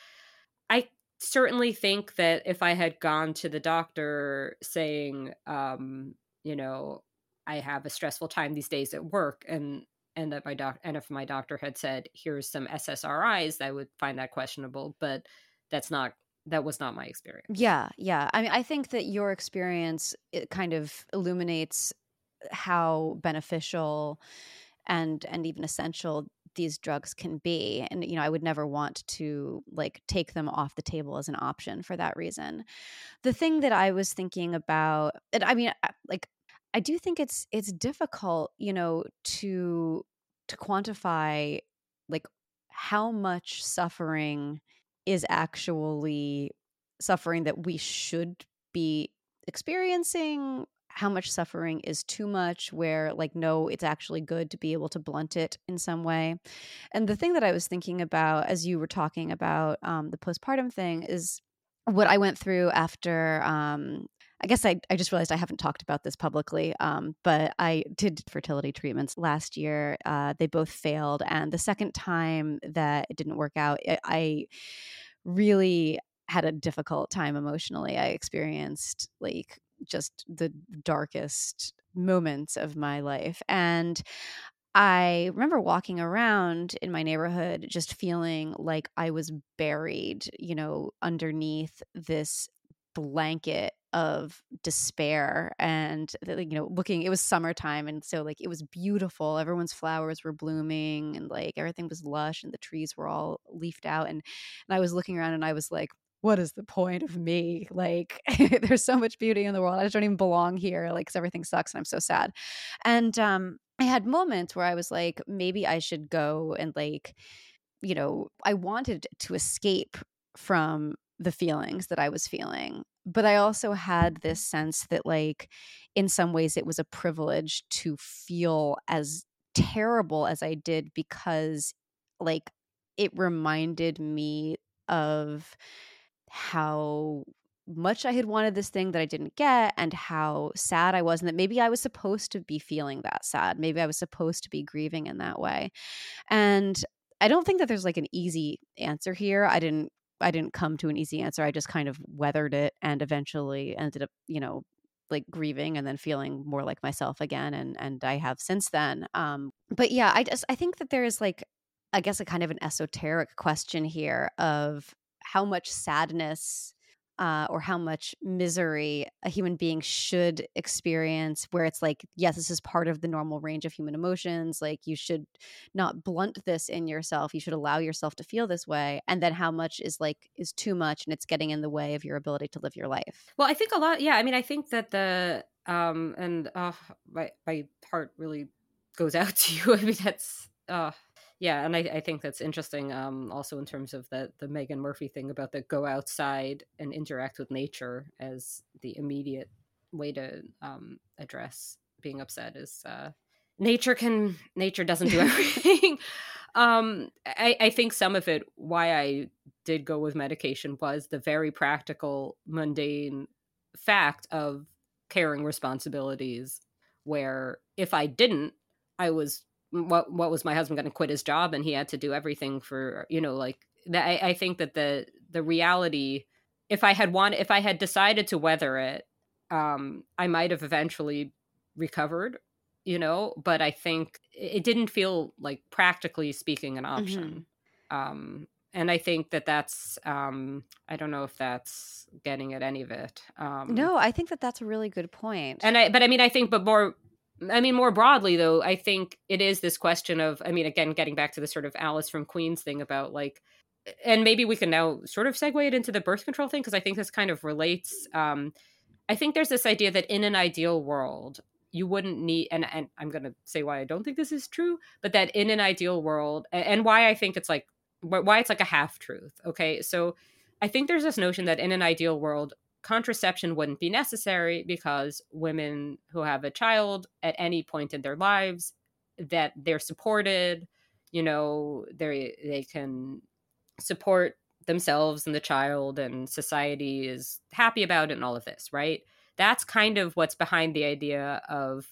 I certainly think that if I had gone to the doctor saying, um, you know, I have a stressful time these days at work, and, and that my doc, and if my doctor had said, here's some S S R Is, I would find that questionable, but that's not, that was not my experience. Yeah. Yeah. I mean, I think that your experience, it kind of illuminates how beneficial and and even essential these drugs can be. And, you know, I would never want to like take them off the table as an option for that reason. The thing that I was thinking about, and I mean, I- like, I do think it's it's difficult, you know, to to quantify like how much suffering is actually suffering that we should be experiencing, how much suffering is too much, where like, no, it's actually good to be able to blunt it in some way. And the thing that I was thinking about as you were talking about um, the postpartum thing is what I went through after. Um, I guess I, I just realized I haven't talked about this publicly, um, but I did fertility treatments last year. Uh, they both failed. And the second time that it didn't work out, I, I really had a difficult time emotionally. I experienced like just the darkest moments of my life. And I remember walking around in my neighborhood just feeling like I was buried, you know, underneath this blanket of despair. And the- like, you know, looking, it was summertime, and so like it was beautiful, everyone's flowers were blooming and like everything was lush and the trees were all leafed out, and and I was looking around and I was like, what is the point of me? Like there's so much beauty in the world, I just don't even belong here, like, 'cause everything sucks and I'm so sad. And um I had moments where I was like, maybe I should go and like, you know, I wanted to escape from the feelings that I was feeling. But I also had this sense that, like, in some ways it was a privilege to feel as terrible as I did because, like, it reminded me of how much I had wanted this thing that I didn't get and how sad I was, and that maybe I was supposed to be feeling that sad. Maybe I was supposed to be grieving in that way. And I don't think that there's like an easy answer here. I didn't I didn't come to an easy answer. I just kind of weathered it and eventually ended up, you know, like grieving and then feeling more like myself again, and and I have since then. Um but yeah, I just I think that there is like, I guess, a kind of an esoteric question here of how much sadness uh, or how much misery a human being should experience, where it's like, yes, this is part of the normal range of human emotions. Like, you should not blunt this in yourself. You should allow yourself to feel this way. And then how much is like, is too much and it's getting in the way of your ability to live your life. Well, I think a lot. Yeah, I mean, I think that the um and uh, my my heart really goes out to you. I mean, that's uh yeah, and I, I think that's interesting. Um, also in terms of the the Megan Murphy thing about the go outside and interact with nature as the immediate way to um address being upset is uh nature can nature doesn't do everything. um, I I think some of it why I did go with medication was the very practical, mundane fact of carrying responsibilities, where if I didn't, I was what what was my husband going to quit his job and he had to do everything for, you know, like that. I, I think that the the reality, if I had wanted, if I had decided to weather it, um, I might have eventually recovered, you know, but I think it didn't feel like, practically speaking, an option. Mm-hmm. Um, and I think that that's, um, I don't know if that's getting at any of it. Um, No, I think that that's a really good point. and I, but I mean, I think, but more, I mean, more broadly though, I think it is this question of, I mean, again, getting back to the sort of Alice from Queens thing about like, and maybe we can now sort of segue it into the birth control thing, because I think this kind of relates. Um, I think there's this idea that in an ideal world, you wouldn't need, and, and I'm going to say why I don't think this is true, but that in an ideal world, and, and why I think it's like, why it's like a half truth. Okay. So I think there's this notion that in an ideal world, contraception wouldn't be necessary because women who have a child at any point in their lives, that they're supported, you know, they they can support themselves and the child, and society is happy about it and all of this, right? That's kind of what's behind the idea of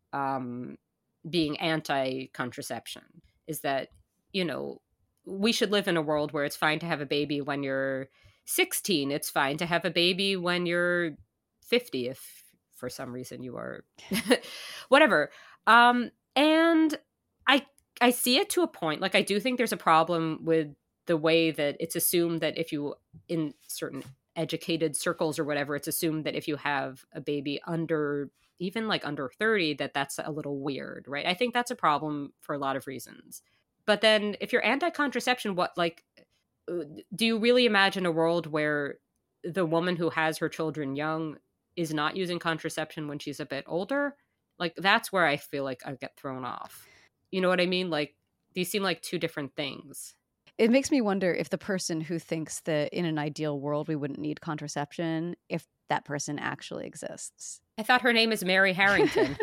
um, being anti-contraception, is that, you know, we should live in a world where it's fine to have a baby when you're sixteen. It's fine to have a baby when you're fifty, if for some reason you are whatever. Um, and I I see it to a point. Like, I do think there's a problem with the way that it's assumed that if you, in certain educated circles or whatever, it's assumed that if you have a baby under, even like under thirty, that that's a little weird, right? I think that's a problem for a lot of reasons. But then if you're anti-contraception, what, like, do you really imagine a world where the woman who has her children young is not using contraception when she's a bit older? Like, that's where I feel like I get thrown off. You know what I mean? Like, these seem like two different things. It makes me wonder if the person who thinks that in an ideal world we wouldn't need contraception, if that person actually exists. I thought her name is Mary Harrington.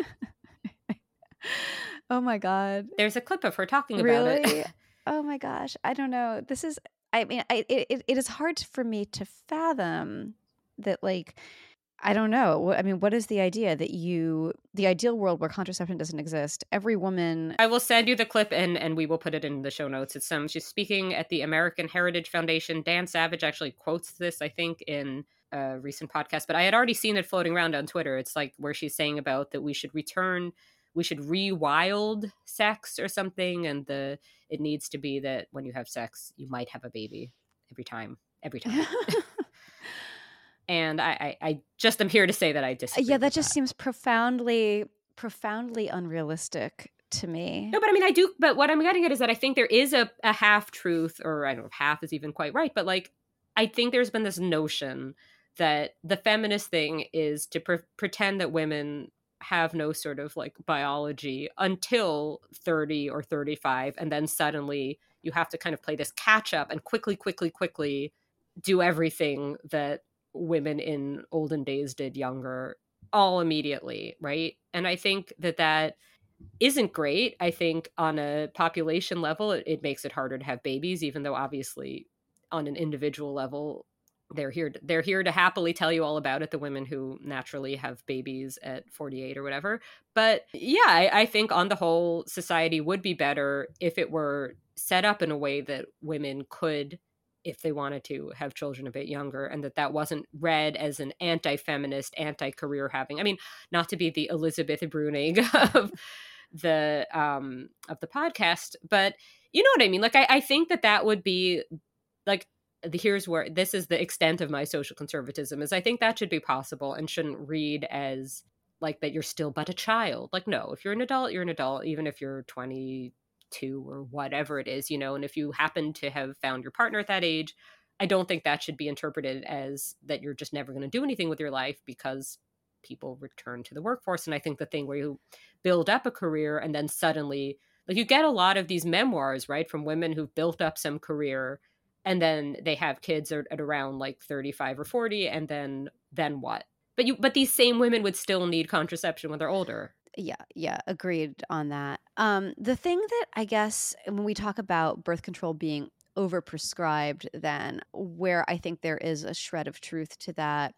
Oh my God. There's a clip of her talking about Really? it. Oh my gosh. I don't know. This is, I mean, I, it, it is hard for me to fathom that, like, I don't know. I mean, what is the idea that you, the ideal world where contraception doesn't exist, every woman. I will send you the clip and, and we will put it in the show notes. It's um, she's speaking at the American Heritage Foundation. Dan Savage actually quotes this, I think, in a recent podcast, but I had already seen it floating around on Twitter. It's like where she's saying about that we should return, we should rewild sex or something. And the, it needs to be that when you have sex, you might have a baby every time, every time. And I, I, I just am here to say that I disagree. Yeah, that with just that. seems profoundly, profoundly unrealistic to me. No, but I mean, I do. But what I'm getting at is that I think there is a, a half truth, or I don't know if half is even quite right. But like, I think there's been this notion that the feminist thing is to pre- pretend that women have no sort of like biology until thirty or thirty-five. And then suddenly you have to kind of play this catch up and quickly, quickly, quickly do everything that women in olden days did younger, all immediately, right? And I think that that isn't great. I think on a population level, it, it makes it harder to have babies, even though obviously on an individual level, they're here to, they're here to happily tell you all about it, the women who naturally have babies at forty-eight or whatever. But yeah, I, I think on the whole, society would be better if it were set up in a way that women could, if they wanted to, have children a bit younger, and that that wasn't read as an anti-feminist, anti-career having. I mean, not to be the Elizabeth Bruning of the um of the podcast, but you know what I mean? Like, I, I think that that would be like, the, here's where this is the extent of my social conservatism, is I think that should be possible and shouldn't read as like that you're still but a child. Like, no, if you're an adult, you're an adult, even if you're twenty-two or whatever it is, you know, and if you happen to have found your partner at that age, I don't think that should be interpreted as that you're just never going to do anything with your life because people return to the workforce. And I think the thing where you build up a career and then suddenly, like, you get a lot of these memoirs, right, from women who've built up some career and then they have kids at, at around like thirty-five or forty, and then then what? But you but these same women would still need contraception when they're older. Yeah, yeah, agreed on that. Um, the thing that I guess when we talk about birth control being overprescribed, then where I think there is a shred of truth to that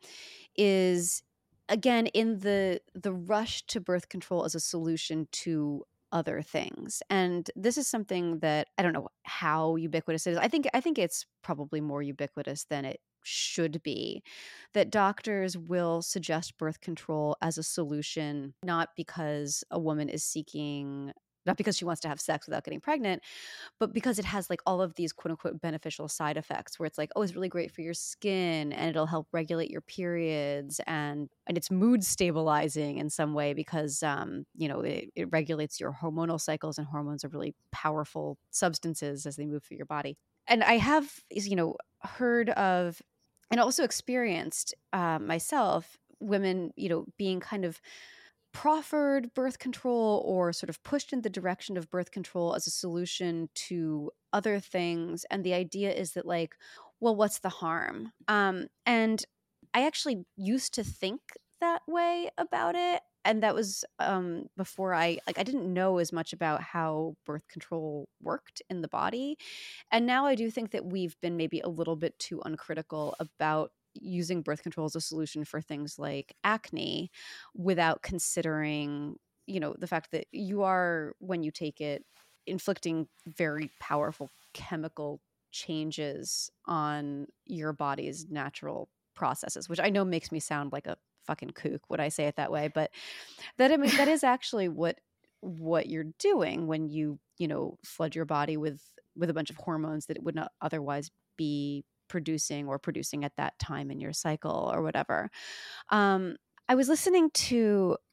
is, again, in the the rush to birth control as a solution to other things. And this is something that I don't know how ubiquitous it is. I think I think it's probably more ubiquitous than it should be, that doctors will suggest birth control as a solution, not because a woman is seeking, not because she wants to have sex without getting pregnant, but because it has like all of these quote unquote beneficial side effects where it's like, oh, it's really great for your skin and it'll help regulate your periods, and and it's mood stabilizing in some way because um, you know, it, it regulates your hormonal cycles, and hormones are really powerful substances as they move through your body. And I have, you know, heard of and also experienced uh, myself women, you know, being kind of proffered birth control or sort of pushed in the direction of birth control as a solution to other things. And the idea is that, like, well, what's the harm? Um, and I actually used to think that way about it. And that was um, before I, like, I didn't know as much about how birth control worked in the body. And now I do think that we've been maybe a little bit too uncritical about using birth control as a solution for things like acne without considering, you know, the fact that you are, when you take it, inflicting very powerful chemical changes on your body's natural processes, which I know makes me sound like a fucking kook when I say it that way, but that I mean, that is actually what what you're doing when you, you know, flood your body with with a bunch of hormones that it would not otherwise be producing or producing at that time in your cycle or whatever. Um, I was listening to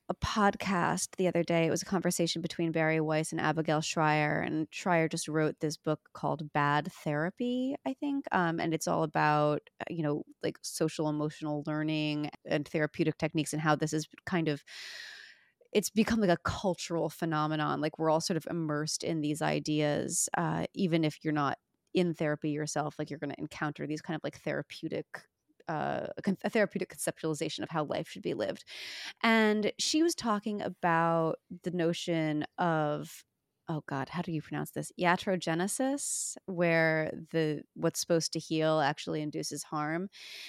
a podcast the other day. It was a conversation between Barry Weiss and Abigail Schreier, and Schreier just wrote this book called Bad Therapy, I think, um, and it's all about uh, you know like social emotional learning and therapeutic techniques, and how this is kind of it's become like a cultural phenomenon. Like we're all sort of immersed in these ideas, uh, even if you're not in therapy yourself. Like you're going to encounter these kind of like therapeutic uh, a, con- a therapeutic conceptualization of how life should be lived. And she was talking about the notion of, oh God, how do you pronounce this? Iatrogenesis, where the what's supposed to heal actually induces harm.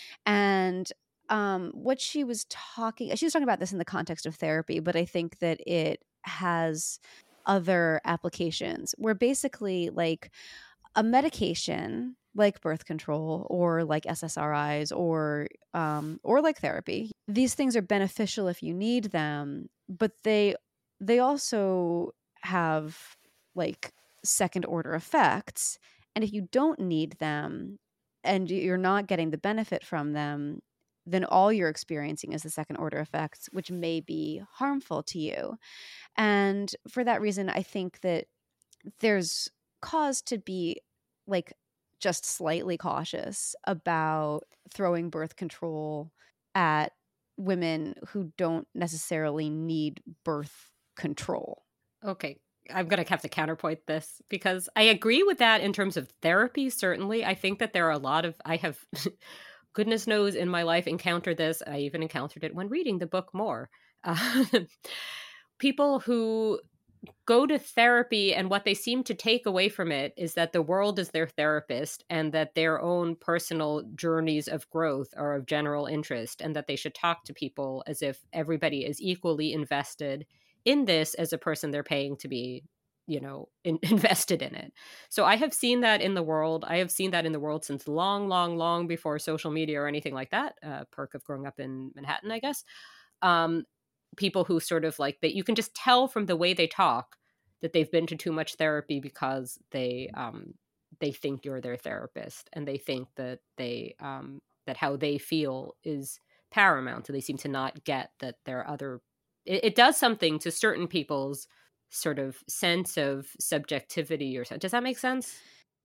And um, what she was talking, she was talking about this in the context of therapy, but I think that it has other applications where basically like a medication like birth control or like S S R Is or um, or like therapy. These things are beneficial if you need them, but they they also have like second order effects. And if you don't need them and you're not getting the benefit from them, then all you're experiencing is the second order effects, which may be harmful to you. And for that reason, I think that there's cause to be like just slightly cautious about throwing birth control at women who don't necessarily need birth control. Okay. I'm going to have to counterpoint this because I agree with that in terms of therapy. Certainly. I think that there are a lot of, I have, goodness knows in my life encountered this. I even encountered it when reading the book more. Uh, people who go to therapy and what they seem to take away from it is that the world is their therapist and that their own personal journeys of growth are of general interest and that they should talk to people as if everybody is equally invested in this as a person they're paying to be, you know, in, invested in it. So I have seen that in the world. I have seen that in the world since long, long, long before social media or anything like that. Uh, perk of growing up in Manhattan, I guess. Um, people who sort of like that you can just tell from the way they talk that they've been to too much therapy because they um they think you're their therapist and they think that they um that how they feel is paramount. So they seem to not get that there are other it, it does something to certain people's sort of sense of subjectivity or so. Does that make sense?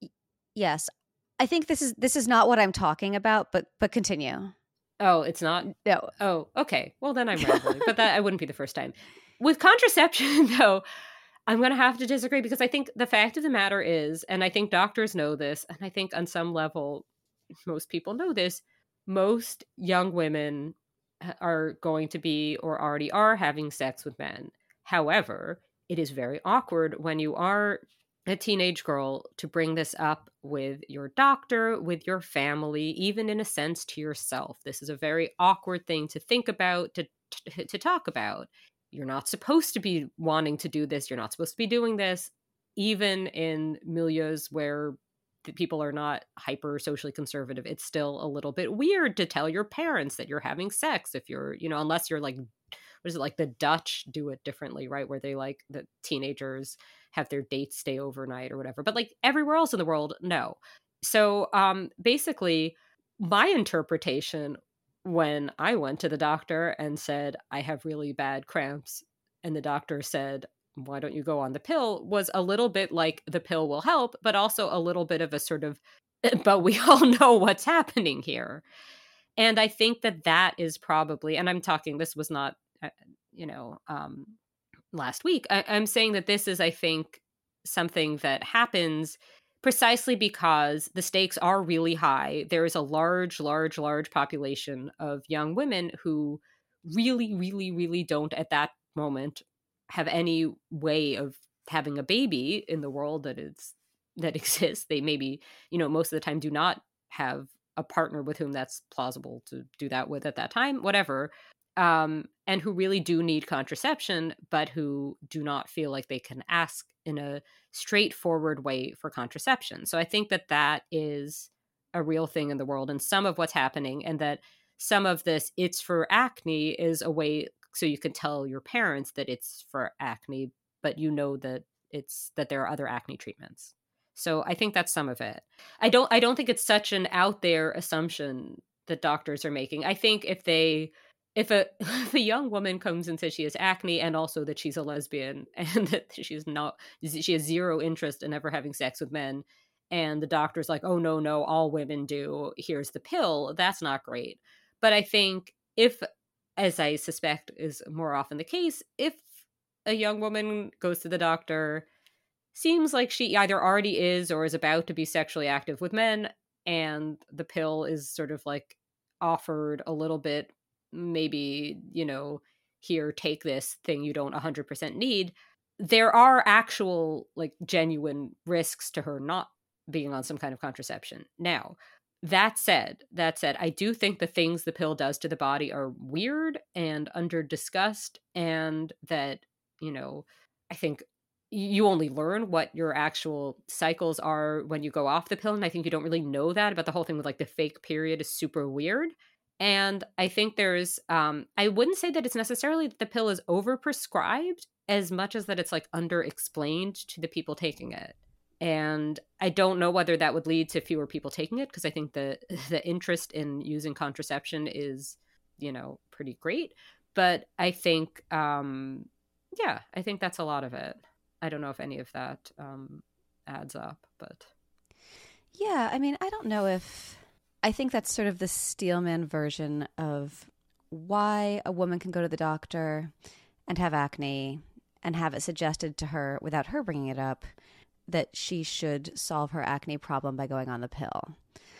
Yes. I think this is this is not what I'm talking about, but but continue. Oh, it's not? No. Oh, okay. Well, then I'm rambling, but that I wouldn't be the first time. With contraception, though, I'm going to have to disagree because I think the fact of the matter is, and I think doctors know this, and I think on some level, most people know this, most young women are going to be or already are having sex with men. However, it is very awkward when you are a teenage girl to bring this up with your doctor, with your family, even in a sense to yourself. This is a very awkward thing to think about, to to, to talk about. You're not supposed to be wanting to do this. You're not supposed to be doing this, even in milieus where the people are not hyper socially conservative. It's still a little bit weird to tell your parents that you're having sex if you're, you know, unless you're like, what is it, like the Dutch do it differently, right? Where they like the teenagers have their dates stay overnight or whatever. But like everywhere else in the world, no. So um, basically, my interpretation when I went to the doctor and said, I have really bad cramps, and the doctor said, why don't you go on the pill, was a little bit like the pill will help, but also a little bit of a sort of, but we all know what's happening here. And I think that that is probably, and I'm talking, this was not, uh, you know, um, last week. I, I'm saying that this is, I think, something that happens precisely because the stakes are really high. There is a large, large, large population of young women who really, really, really don't at that moment have any way of having a baby in the world that is that exists. They maybe, you know, most of the time do not have a partner with whom that's plausible to do that with at that time, whatever. Um, and who really do need contraception, but who do not feel like they can ask in a straightforward way for contraception. So I think that that is a real thing in the world, and some of what's happening, and that some of this it's for acne is a way so you can tell your parents that it's for acne, but you know that it's that there are other acne treatments. So I think that's some of it. I don't I don't think it's such an out there assumption that doctors are making. I think if they if a if a young woman comes and says she has acne and also that she's a lesbian and that she's not she has zero interest in ever having sex with men, and the doctor's like, oh no no all women do, here's the pill, that's not great. But I think if, as I suspect is more often the case, if a young woman goes to the doctor, seems like she either already is or is about to be sexually active with men, and the pill is sort of like offered a little bit, maybe, you know, here, take this thing you don't one hundred percent need, there are actual, like, genuine risks to her not being on some kind of contraception. Now, that said, that said, I do think the things the pill does to the body are weird and under discussed, and that, you know, I think you only learn what your actual cycles are when you go off the pill. And I think you don't really know that. But the whole thing with like the fake period is super weird. And I think there's, um, I wouldn't say that it's necessarily that the pill is overprescribed as much as that it's like underexplained to the people taking it. And I don't know whether that would lead to fewer people taking it, because I think the the interest in using contraception is, you know, pretty great. But I think, um, yeah, I think that's a lot of it. I don't know if any of that um, adds up, but. Yeah, I mean, I don't know if, I think that's sort of the Steelman version of why a woman can go to the doctor and have acne and have it suggested to her without her bringing it up that she should solve her acne problem by going on the pill.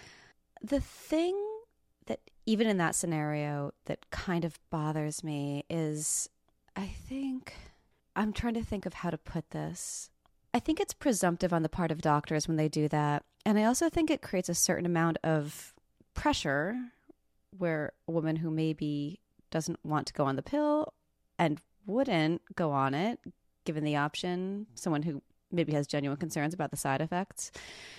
The thing that even in that scenario that kind of bothers me is, I think, I'm trying to think of how to put this. I think it's presumptive on the part of doctors when they do that. And I also think it creates a certain amount of pressure where a woman who maybe doesn't want to go on the pill and wouldn't go on it, given the option, someone who maybe has genuine concerns about the side effects,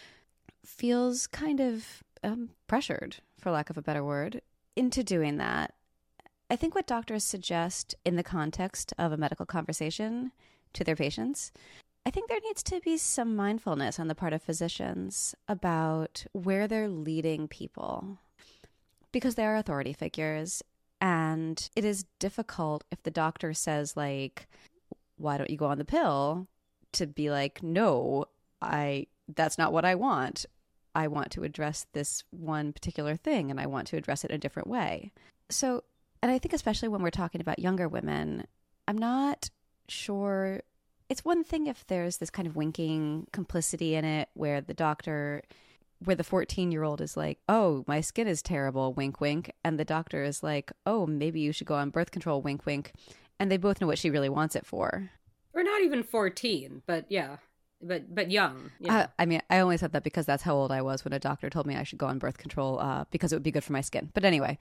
feels kind of um, pressured, for lack of a better word, into doing that. I think what doctors suggest in the context of a medical conversation to their patients, I think there needs to be some mindfulness on the part of physicians about where they're leading people, because they are authority figures, and it is difficult if the doctor says, like, why don't you go on the pill, to be like, no, I that's not what I want. I want to address this one particular thing, and I want to address it a different way. So, and I think especially when we're talking about younger women, I'm not sure. It's one thing if there's this kind of winking complicity in it where the doctor, where the fourteen-year-old is like, oh, my skin is terrible, wink, wink. And the doctor is like, oh, maybe you should go on birth control, wink, wink. And they both know what she really wants it for. Or not even fourteen, but yeah, but but young. Yeah. Uh, I mean, I only said that because that's how old I was when a doctor told me I should go on birth control uh, because it would be good for my skin. But anyway,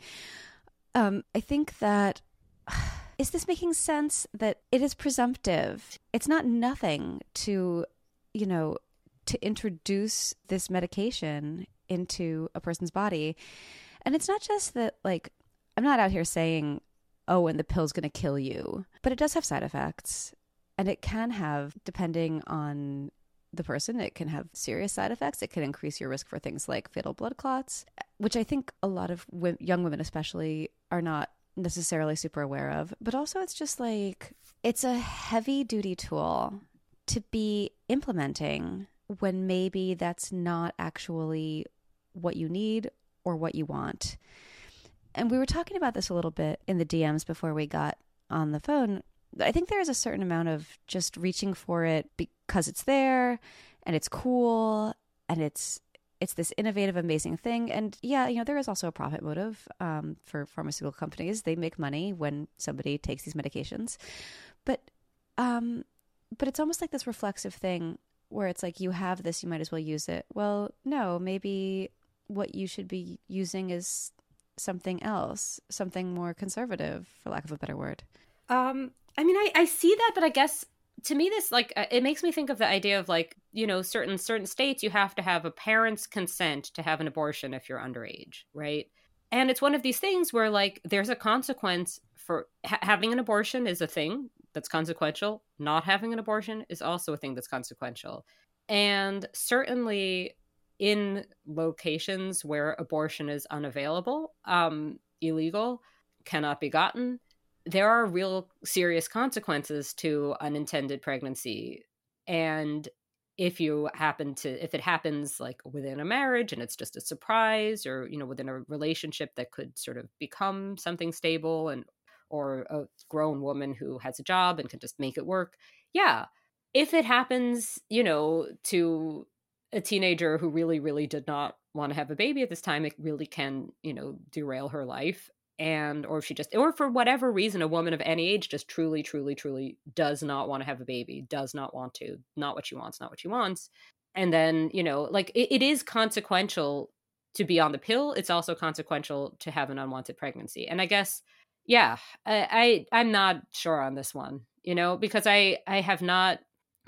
um, I think that, is this making sense that it is presumptive? It's not nothing to, you know, to introduce this medication into a person's body. And it's not just that, like, I'm not out here saying, oh, and the pill's going to kill you, but it does have side effects. And it can have, depending on the person, it can have serious side effects. It can increase your risk for things like fatal blood clots, which I think a lot of w- young women especially are not necessarily super aware of. But also it's just like, it's a heavy duty tool to be implementing when maybe that's not actually what you need or what you want. And we were talking about this a little bit in the D Ms before we got on the phone. I think there is a certain amount of just reaching for it because it's there and it's cool and it's it's this innovative, amazing thing. And yeah, you know, there is also a profit motive um, for pharmaceutical companies. They make money when somebody takes these medications. But um, but it's almost like this reflexive thing where it's like, you have this, you might as well use it. Well, no, maybe what you should be using is something else, something more conservative, for lack of a better word. Um, I mean, I, I see that, but I guess to me, this, like, uh, it makes me think of the idea of, like, you know, certain certain states, you have to have a parent's consent to have an abortion if you're underage, right? And it's one of these things where, like, there's a consequence for ha- having an abortion is a thing that's consequential. Not having an abortion is also a thing that's consequential. And certainly in locations where abortion is unavailable, um, illegal, cannot be gotten, there are real serious consequences to unintended pregnancy. And if you happen to, if it happens like within a marriage and it's just a surprise, or, you know, within a relationship that could sort of become something stable, and, or a grown woman who has a job and can just make it work. Yeah. If it happens, you know, to a teenager who really, really did not want to have a baby at this time, it really can, you know, derail her life. And, or if she just, or for whatever reason, a woman of any age just truly, truly, truly does not want to have a baby, does not want to, not what she wants, not what she wants. And then, you know, like it, it is consequential to be on the pill. It's also consequential to have an unwanted pregnancy. And I guess, yeah, I, I I'm not sure on this one, you know, because I, I have not,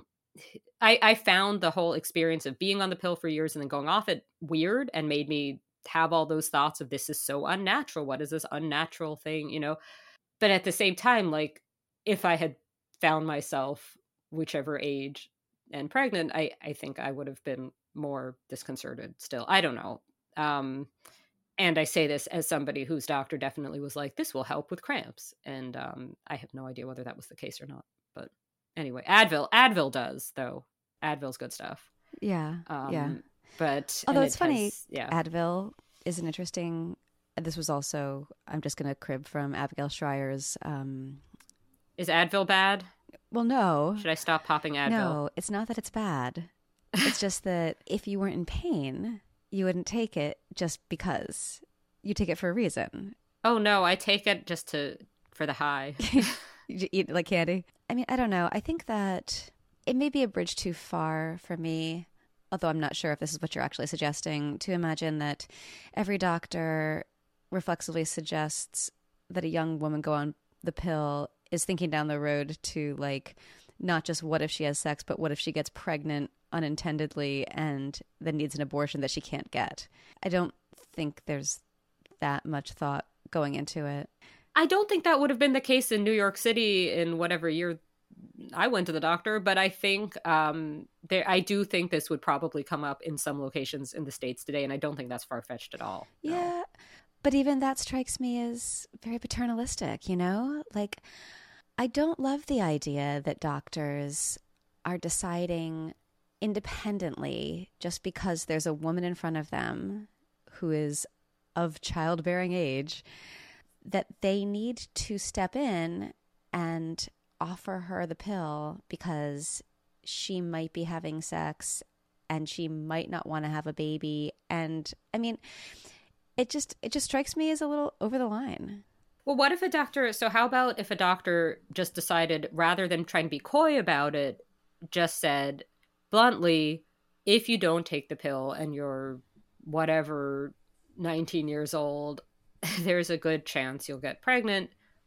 I, I found the whole experience of being on the pill for years and then going off it weird, and made me have all those thoughts of, this is so unnatural. What is this unnatural thing, you know? But at the same time, like, if I had found myself whichever age and pregnant, I, I think I would have been more disconcerted still. I don't know. Um, and I say this as somebody whose doctor definitely was like, this will help with cramps. And um, I have no idea whether that was the case or not. But anyway, Advil, Advil does, though. Advil's good stuff. Yeah. Um, yeah. But although it it's funny, has, yeah. Advil is an interesting. This was also, I'm just going to crib from Abigail Schreier's. Um, Is Advil bad? Well, no. Should I stop popping Advil? No, it's not that it's bad. It's just that if you weren't in pain, you wouldn't take it just because. You take it for a reason. Oh no, I take it just to for the high. You eat it like candy. I mean, I don't know. I think that it may be a bridge too far for me, although I'm not sure if this is what you're actually suggesting, to imagine that every doctor reflexively suggests that a young woman go on the pill is thinking down the road to, like, not just what if she has sex, but what if she gets pregnant unintendedly and then needs an abortion that she can't get. I don't think there's that much thought going into it. I don't think that would have been the case in New York City in whatever year I went to the doctor, but I think um, there. I do think this would probably come up in some locations in the States today, and I don't think that's far-fetched at all. No. Yeah, but even that strikes me as very paternalistic, you know? Like, I don't love the idea that doctors are deciding independently just because there's a woman in front of them who is of childbearing age, that they need to step in and offer her the pill because she might be having sex and she might not want to have a baby. And I mean, it just it just strikes me as a little over the line. Well, what if a doctor, so how about if a doctor just decided, rather than trying to be coy about it, just said bluntly, if you don't take the pill and you're whatever nineteen years old, there's a good chance you'll get pregnant.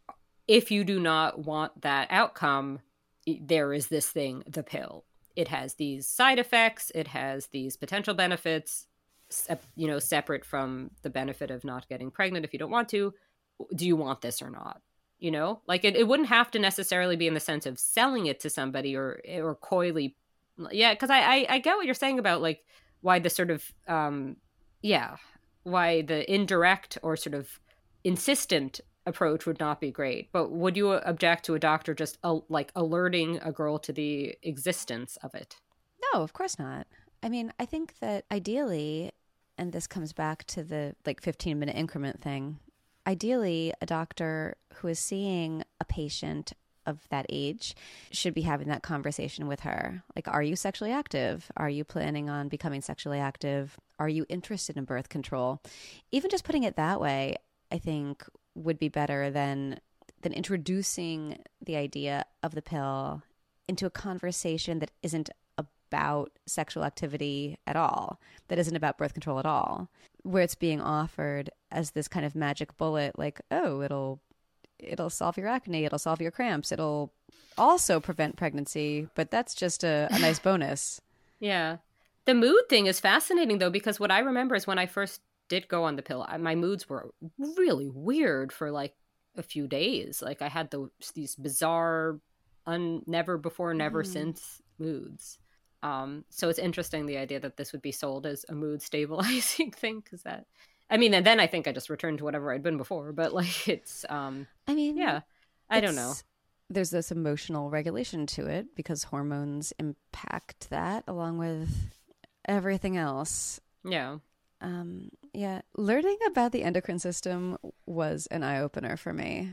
If you do not want that outcome, there is this thing, the pill. It has these side effects. It has these potential benefits, you know, separate from the benefit of not getting pregnant if you don't want to. Do you want this or not? You know, like it, it wouldn't have to necessarily be in the sense of selling it to somebody or or coyly. Yeah, because I, I, I get what you're saying about like why the sort of, um, yeah, why the indirect or sort of insistent approach would not be great. But would you object to a doctor just uh, like alerting a girl to the existence of it? No, of course not. I mean, I think that ideally, and this comes back to the like fifteen minute increment thing, ideally a doctor who is seeing a patient of that age should be having that conversation with her. Like, are you sexually active? Are you planning on becoming sexually active? Are you interested in birth control? Even just putting it that way, I think would be better than than introducing the idea of the pill into a conversation that isn't about sexual activity at all, that isn't about birth control at all, where it's being offered as this kind of magic bullet, like, oh, it'll it'll solve your acne, it'll solve your cramps, it'll also prevent pregnancy, but that's just a, a nice bonus. Yeah. The mood thing is fascinating, though, because what I remember is when I first did go on the pill, my moods were really weird for like a few days. Like I had the, these bizarre, un, never before, never mm. since moods. Um, so it's interesting, the idea that this would be sold as a mood stabilizing thing, because that I mean, and then I think I just returned to whatever I'd been before. But like, it's, um, I mean, yeah, I don't know. There's this emotional regulation to it because hormones impact that along with everything else. Yeah. Um, yeah. Learning about the endocrine system was an eye-opener for me.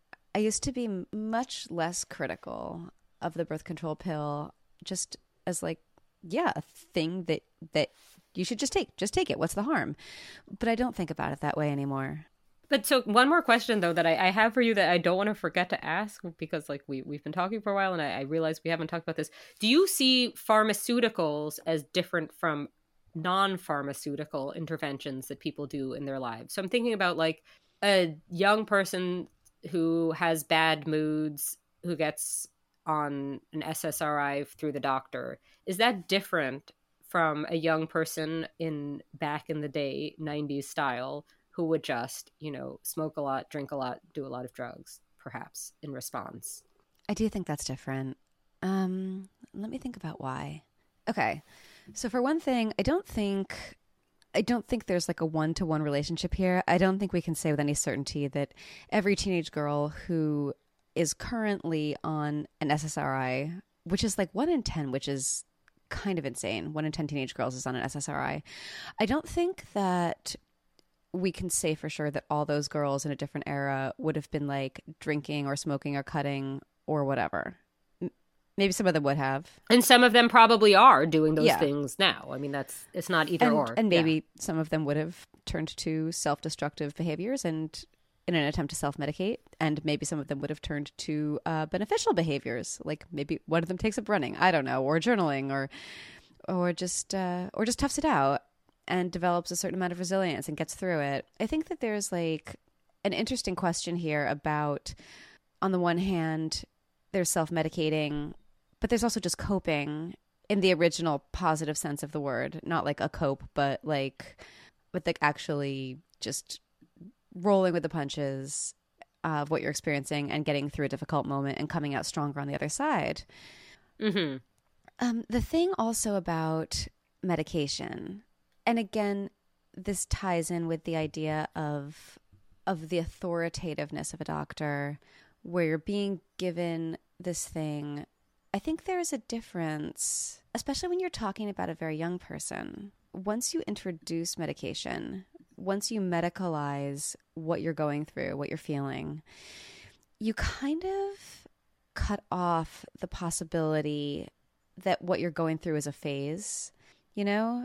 I used to be much less critical of the birth control pill, just as like, yeah, a thing that, that you should just take. Just take it. What's the harm? But I don't think about it that way anymore. But so one more question, though, that I, I have for you that I don't want to forget to ask, because like we, we've been talking for a while and I, I realize we haven't talked about this. Do you see pharmaceuticals as different from non-pharmaceutical interventions that people do in their lives? So I'm thinking about like a young person who has bad moods, who gets on an S S R I through the doctor. Is that different from a young person in back in the day, nineties style, who would just, you know, smoke a lot, drink a lot, do a lot of drugs, perhaps, in response? I do think that's different. Um, let me think about why. Okay. So for one thing, I don't think I don't think there's like a one-to-one relationship here. I don't think we can say with any certainty that every teenage girl who is currently on an S S R I, which is like one in ten, which is kind of insane. One in ten teenage girls is on an S S R I. I don't think that we can say for sure that all those girls in a different era would have been like drinking or smoking or cutting or whatever. M- Maybe some of them would have. And some of them probably are doing those Yeah. things now. I mean, that's, it's not either and, or. And maybe Yeah. some of them would have turned to self-destructive behaviors and in an attempt to self-medicate. And maybe some of them would have turned to uh, beneficial behaviors. Like maybe one of them takes up running, I don't know, or journaling, or or just uh, or just toughs it out and develops a certain amount of resilience and gets through it. I think that there's like an interesting question here about, on the one hand, there's self-medicating, but there's also just coping in the original positive sense of the word, not like a cope, but like with like actually just rolling with the punches of what you're experiencing and getting through a difficult moment and coming out stronger on the other side. Mm-hmm. Um, the thing also about medication, and again, this ties in with the idea of of the authoritativeness of a doctor, where you're being given this thing. I think there is a difference, especially when you're talking about a very young person. Once you introduce medication, once you medicalize what you're going through, what you're feeling, you kind of cut off the possibility that what you're going through is a phase, you know,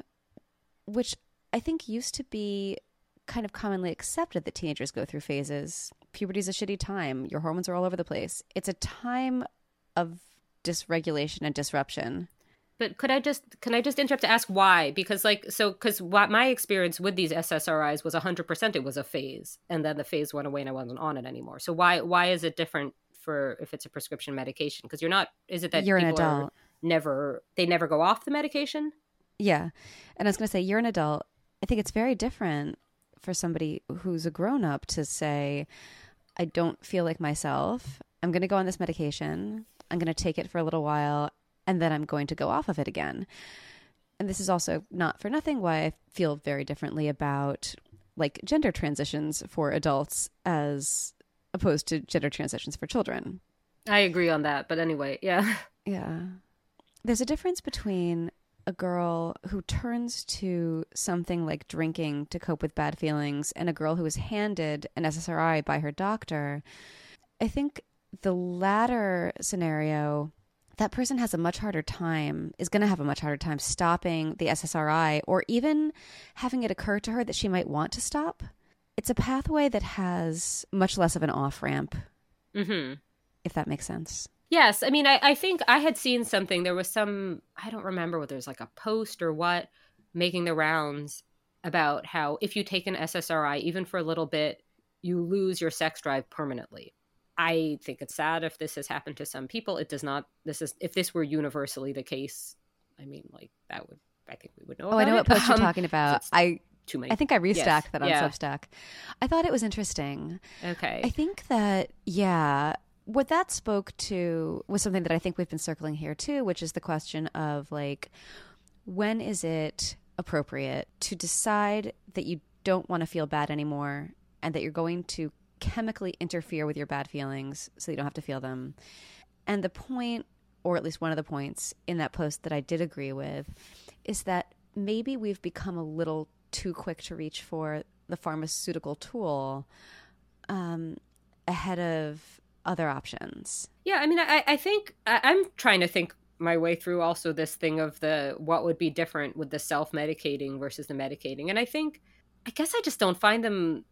which I think used to be kind of commonly accepted that teenagers go through phases. Puberty is a shitty time. Your hormones are all over the place. It's a time of dysregulation and disruption. But could I just, can I just interrupt to ask why? Because like, so, because what my experience with these S S R Is was one hundred percent it was a phase, and then the phase went away and I wasn't on it anymore. So why, why is it different for if it's a prescription medication? Because you're not, is it that you're an people adult. Are never, they never go off the medication? Yeah. And I was going to say, you're an adult. I think it's very different for somebody who's a grown up to say, I don't feel like myself. I'm going to go on this medication. I'm going to take it for a little while, and then I'm going to go off of it again. And this is also not for nothing why I feel very differently about like gender transitions for adults as opposed to gender transitions for children. I agree on that. But anyway, yeah. Yeah. There's a difference between a girl who turns to something like drinking to cope with bad feelings and a girl who is handed an S S R I by her doctor. I think the latter scenario, that person has a much harder time, is going to have a much harder time stopping the S S R I or even having it occur to her that she might want to stop. It's a pathway that has much less of an off-ramp, Mm-hmm. if that makes sense. Yes. I mean, I, I think I had seen something. There was some, I don't remember whether it was like a post or what, making the rounds about how if you take an S S R I, even for a little bit, you lose your sex drive permanently. I think it's sad if this has happened to some people. It does not, this is, if this were universally the case, I mean, like that would, I think we would know Oh, about I know it. what post Um, you're talking about. so I too many. I think I restacked Yes. that on Yeah. Substack. I thought it was interesting. Okay. I think that, yeah, what that spoke to was something that I think we've been circling here too, which is the question of like, when is it appropriate to decide that you don't want to feel bad anymore and that you're going to chemically interfere with your bad feelings so you don't have to feel them. And the point, or at least one of the points in that post that I did agree with, is that maybe we've become a little too quick to reach for the pharmaceutical tool um, ahead of other options. Yeah, I mean, I, I think I, I'm trying to think my way through also this thing of the what would be different with the self-medicating versus the medicating. And I think, I guess I just don't find them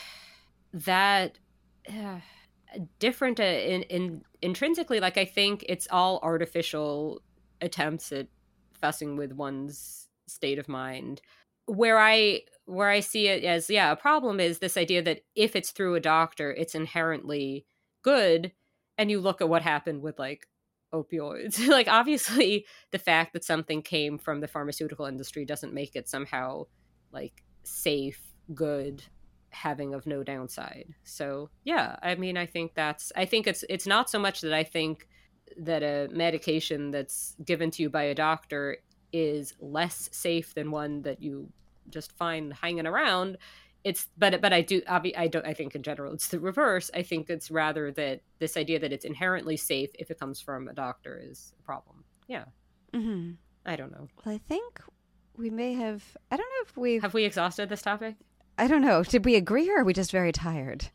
that uh, different uh, in, in intrinsically. Like, I think it's all artificial attempts at fussing with one's state of mind. Where I where I see it as, yeah, a problem is this idea that if it's through a doctor, it's inherently good. And you look at what happened with, like, opioids. Like, obviously, the fact that something came from the pharmaceutical industry doesn't make it somehow, like, safe, good, having of no downside. So, yeah, I mean, I think that's, I think it's it's not so much that I think that a medication that's given to you by a doctor is less safe than one that you just find hanging around. It's but but I do I don't I think in general it's the reverse. I think it's rather that this idea that it's inherently safe if it comes from a doctor is a problem. Yeah. Mm-hmm. I don't know. Well, I think we may have. I don't know if we have we exhausted this topic. I don't know. Did we agree, or are we just very tired?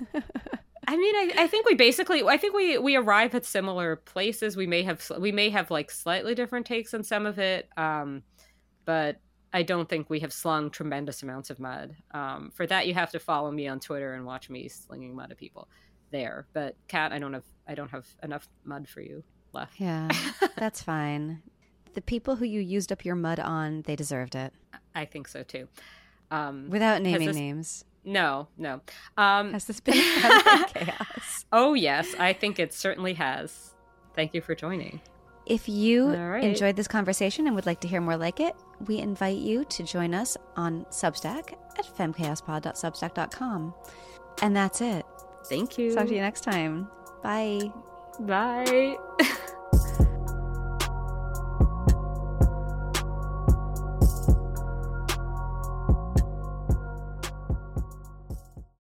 I mean, I, I think we basically, I think we, we arrive at similar places. We may have, we may have like slightly different takes on some of it. Um, but I don't think we have slung tremendous amounts of mud. Um, for that, you have to follow me on Twitter and watch me slinging mud at people there. But Kat, I don't have, I don't have enough mud for you left. Yeah, that's fine. The people who you used up your mud on, they deserved it. I think so too. Um, Without naming this, names. No, no. Um, has this been Femme Chaos? Oh, yes. I think it certainly has. Thank you for joining. If you right. enjoyed this conversation and would like to hear more like it, we invite you to join us on Substack at femme chaos pod dot substack dot com. And that's it. Thank you. Talk to you next time. Bye. Bye.